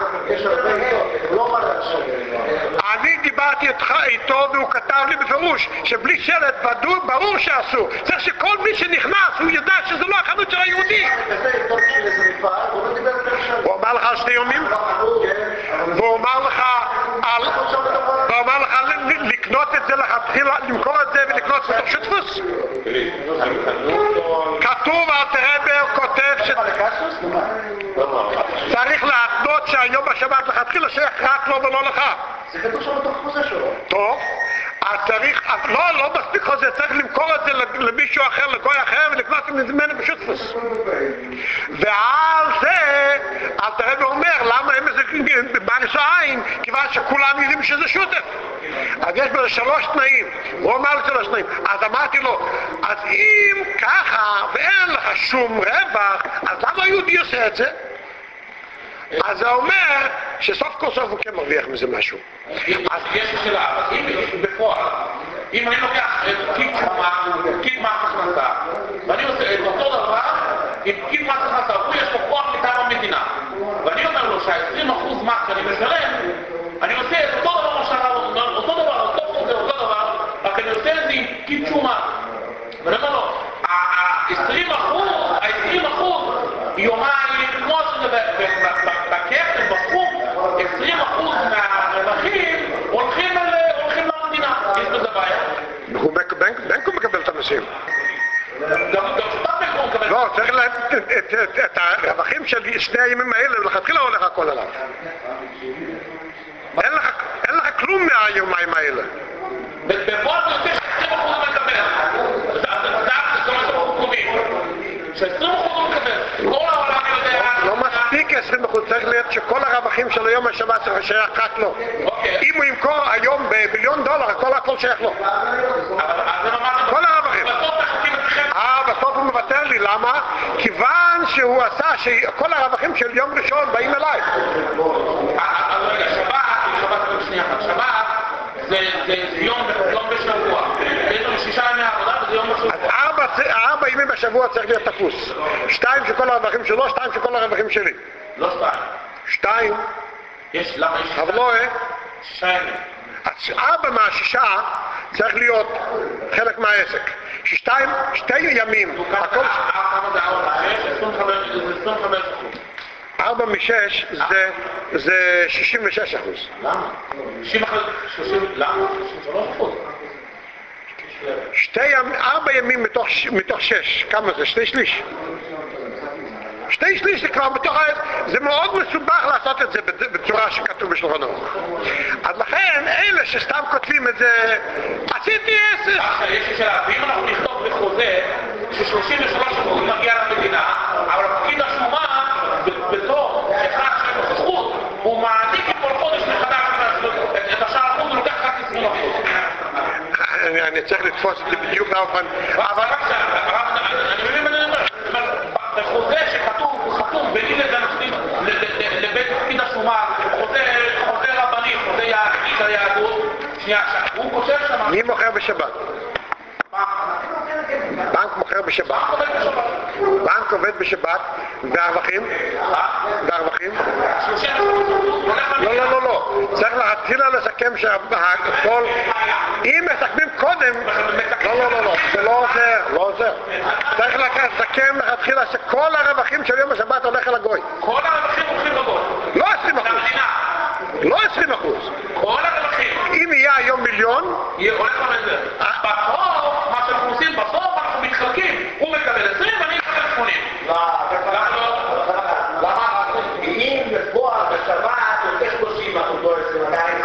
אני דיברתי איתו והוא כתב לי בפירוש שבלי שלט ברור שאסור. צריך שכל מי שנכנס הוא ידע שזה לא החנות של היהודי. הוא אמר לך על 2 יומים? זה להתחיל למכור את זה ולקנות בתוך שותפוס? כתוב, אלתר כותב שצריך להתנות שהיום בשבת לכתחילה שייך רק לו ולא לך. זה כתוב שם בתוך חוזה שלו. טוב, אז צריך, לא מספיק חוזה, צריך למכור את זה למישהו אחר, לגוי אחר, ולקנות ממנו בשותפוס. ועל זה, אלתר אומר, למה הם איזה בניסו עין? כיוון שכולם יודעים שזה שותף. אז יש בזה 3 תנאים. הוא אמר לי 3 תנאים. אז אמרתי לו, אז אם ככה, ואין לך שום רווח, אז למה היהודי עושה את זה? אז זה אומר שסוף כל סוף הוא כן מרוויח מזה משהו. אז יש שאלה, אז אם בפועל, אם אני לוקח פקיד מס הכנסה, ואני עושה את אותו דבר עם פקיד מס הכנסה, הוא יש לו כוח מטעם המדינה, ואני אומר לו שה-20% מס שאני משלם, אני עושה את אותו דבר, אותו דבר, רק אני עושה את זה עם פקיד שומה. ואני אומר לו, ה-20% יומיים, כמו שזה בכסף, בסכום, 20% מהרווחים הולכים למדינה. יש בזה בעיה? בנק הוא מקבל את המסים. גם שותף בנק הוא מקבל. לא, צריך את הרווחים של שני הימים האלה, ולכתחילה הולך הכל עליו. אין לך כלום מהיומיים האלה. בפועל זה יוצא ש-20% הוא מקבל. זה מה שאנחנו קובעים. ש-20% הוא מקבל. כל העולם יודע... לא מספיק 20%, צריך להיות שכל הרווחים של היום השבת שייך רק לו. אם הוא ימכור היום ב$1,000,000, הכל שייך לו. כל הרווחים. בסוף הוא מבטל לי, למה? כיוון שהוא עשה שכל הרווחים של יום ראשון באים אליי. אז רגע, שבת זה יום בשבוע. יש לנו 6 ימי עבודה וזה יום בשבוע. אז 4 ימים בשבוע צריך להיות תפוס. 2 שכל הרווחים שלו, 2 שכל הרווחים שלי. לא 2. 2. למה יש 6? אבל לא, 6 ימים. אז 4 מה-6 צריך להיות חלק מהעסק. 2 ימים. כמה זה 4 מ-6 זה 66%. למה? 4 ימים מתוך 6, כמה זה? 2/3. 2/3 זה כבר בתוך העסק, זה מאוד מסובך לעשות את זה בצורה שכתוב בשולחן ערוך. אז לכן, אלה שסתם כותבים את זה, עשיתי 10. יש לי שאלה, ואם אנחנו נכתוב בחוזה ש-33% מגיע למדינה, אבל הפקיד השומה, בתור אחד שיש לו זכות, הוא מעניק כל חודש מחדש את השאר אחוז, הוא לוקח רק 20%. אני צריך לתפוס את זה בדיוק לאופן, אבל... אני מבין מה אני אומר. בחוזה שחתום ביני לבית פקיד השומה, חוזה רבני, חוזה היהדות, שנייה, הוא כותב שם... מי מוכר בשבת? בנק מוכר בשבת. בנק עובד בשבת, והרווחים? והרווחים? לא. צריך להתחיל לסכם שהכל... אם מסכמים קודם... לא. זה לא עוזר. צריך לסכם להתחיל שכל הרווחים של יום השבת הולך אל הגוי. כל הרווחים הולכים לגוי. לא 20%. לא 20%. כל הרווחים. אם יהיה היום 1,000,000... הולך לזה. בסוף, מה שאנחנו עושים בסוף, אנחנו מתחלקים. הוא מקבל 20 ואני מקבל 80. למה? אם בפועל בשבת יותר 30%, לא 20, עדיין...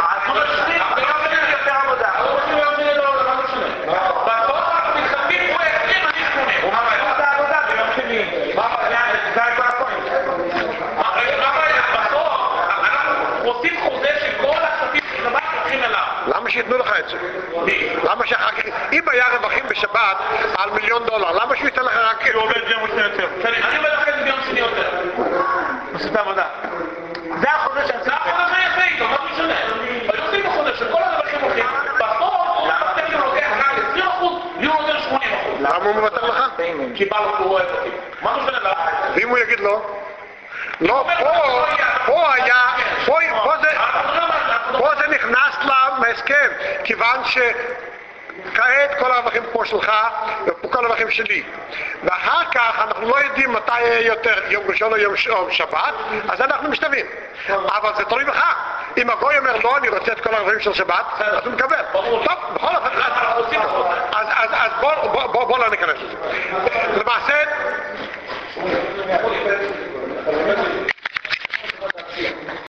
עושים חוזה שכל הכספים של שבת הולכים אליו. למה שיתנו לך את זה? למה שאחר כך... אם היה רווחים בשבת על $1,000,000, למה שהוא ייתן לך רק... הוא עובד ביום שני יותר. אני אומר לכם ביום שני יותר. עושים את העבודה. זה החוזה שיפה איתו, מה זה משנה? אני עושים בחוזה שכל הרווחים הולכים. בסוף, הוא מבטל לי לוקח רק 20%, לי הוא נותן 80%. למה הוא מבטל לך? כי בא לו הוא אוהב אותי. מה משנה לך? ואם הוא יגיד לא? לא, פה זה נכנס להסכם, כיוון כעת כל הרווחים פה שלך וכל הרווחים שלי. ואחר כך אנחנו לא יודעים מתי יהיה יותר, יום ראשון או יום שבת, אז אנחנו משתווים. אבל זה תלוי בך. אם הגוי אומר לא, אני רוצה את כל הרווחים של שבת, אז הוא מקבל. טוב, בכל אופן, אז בוא לא ניכנס לזה. למעשה,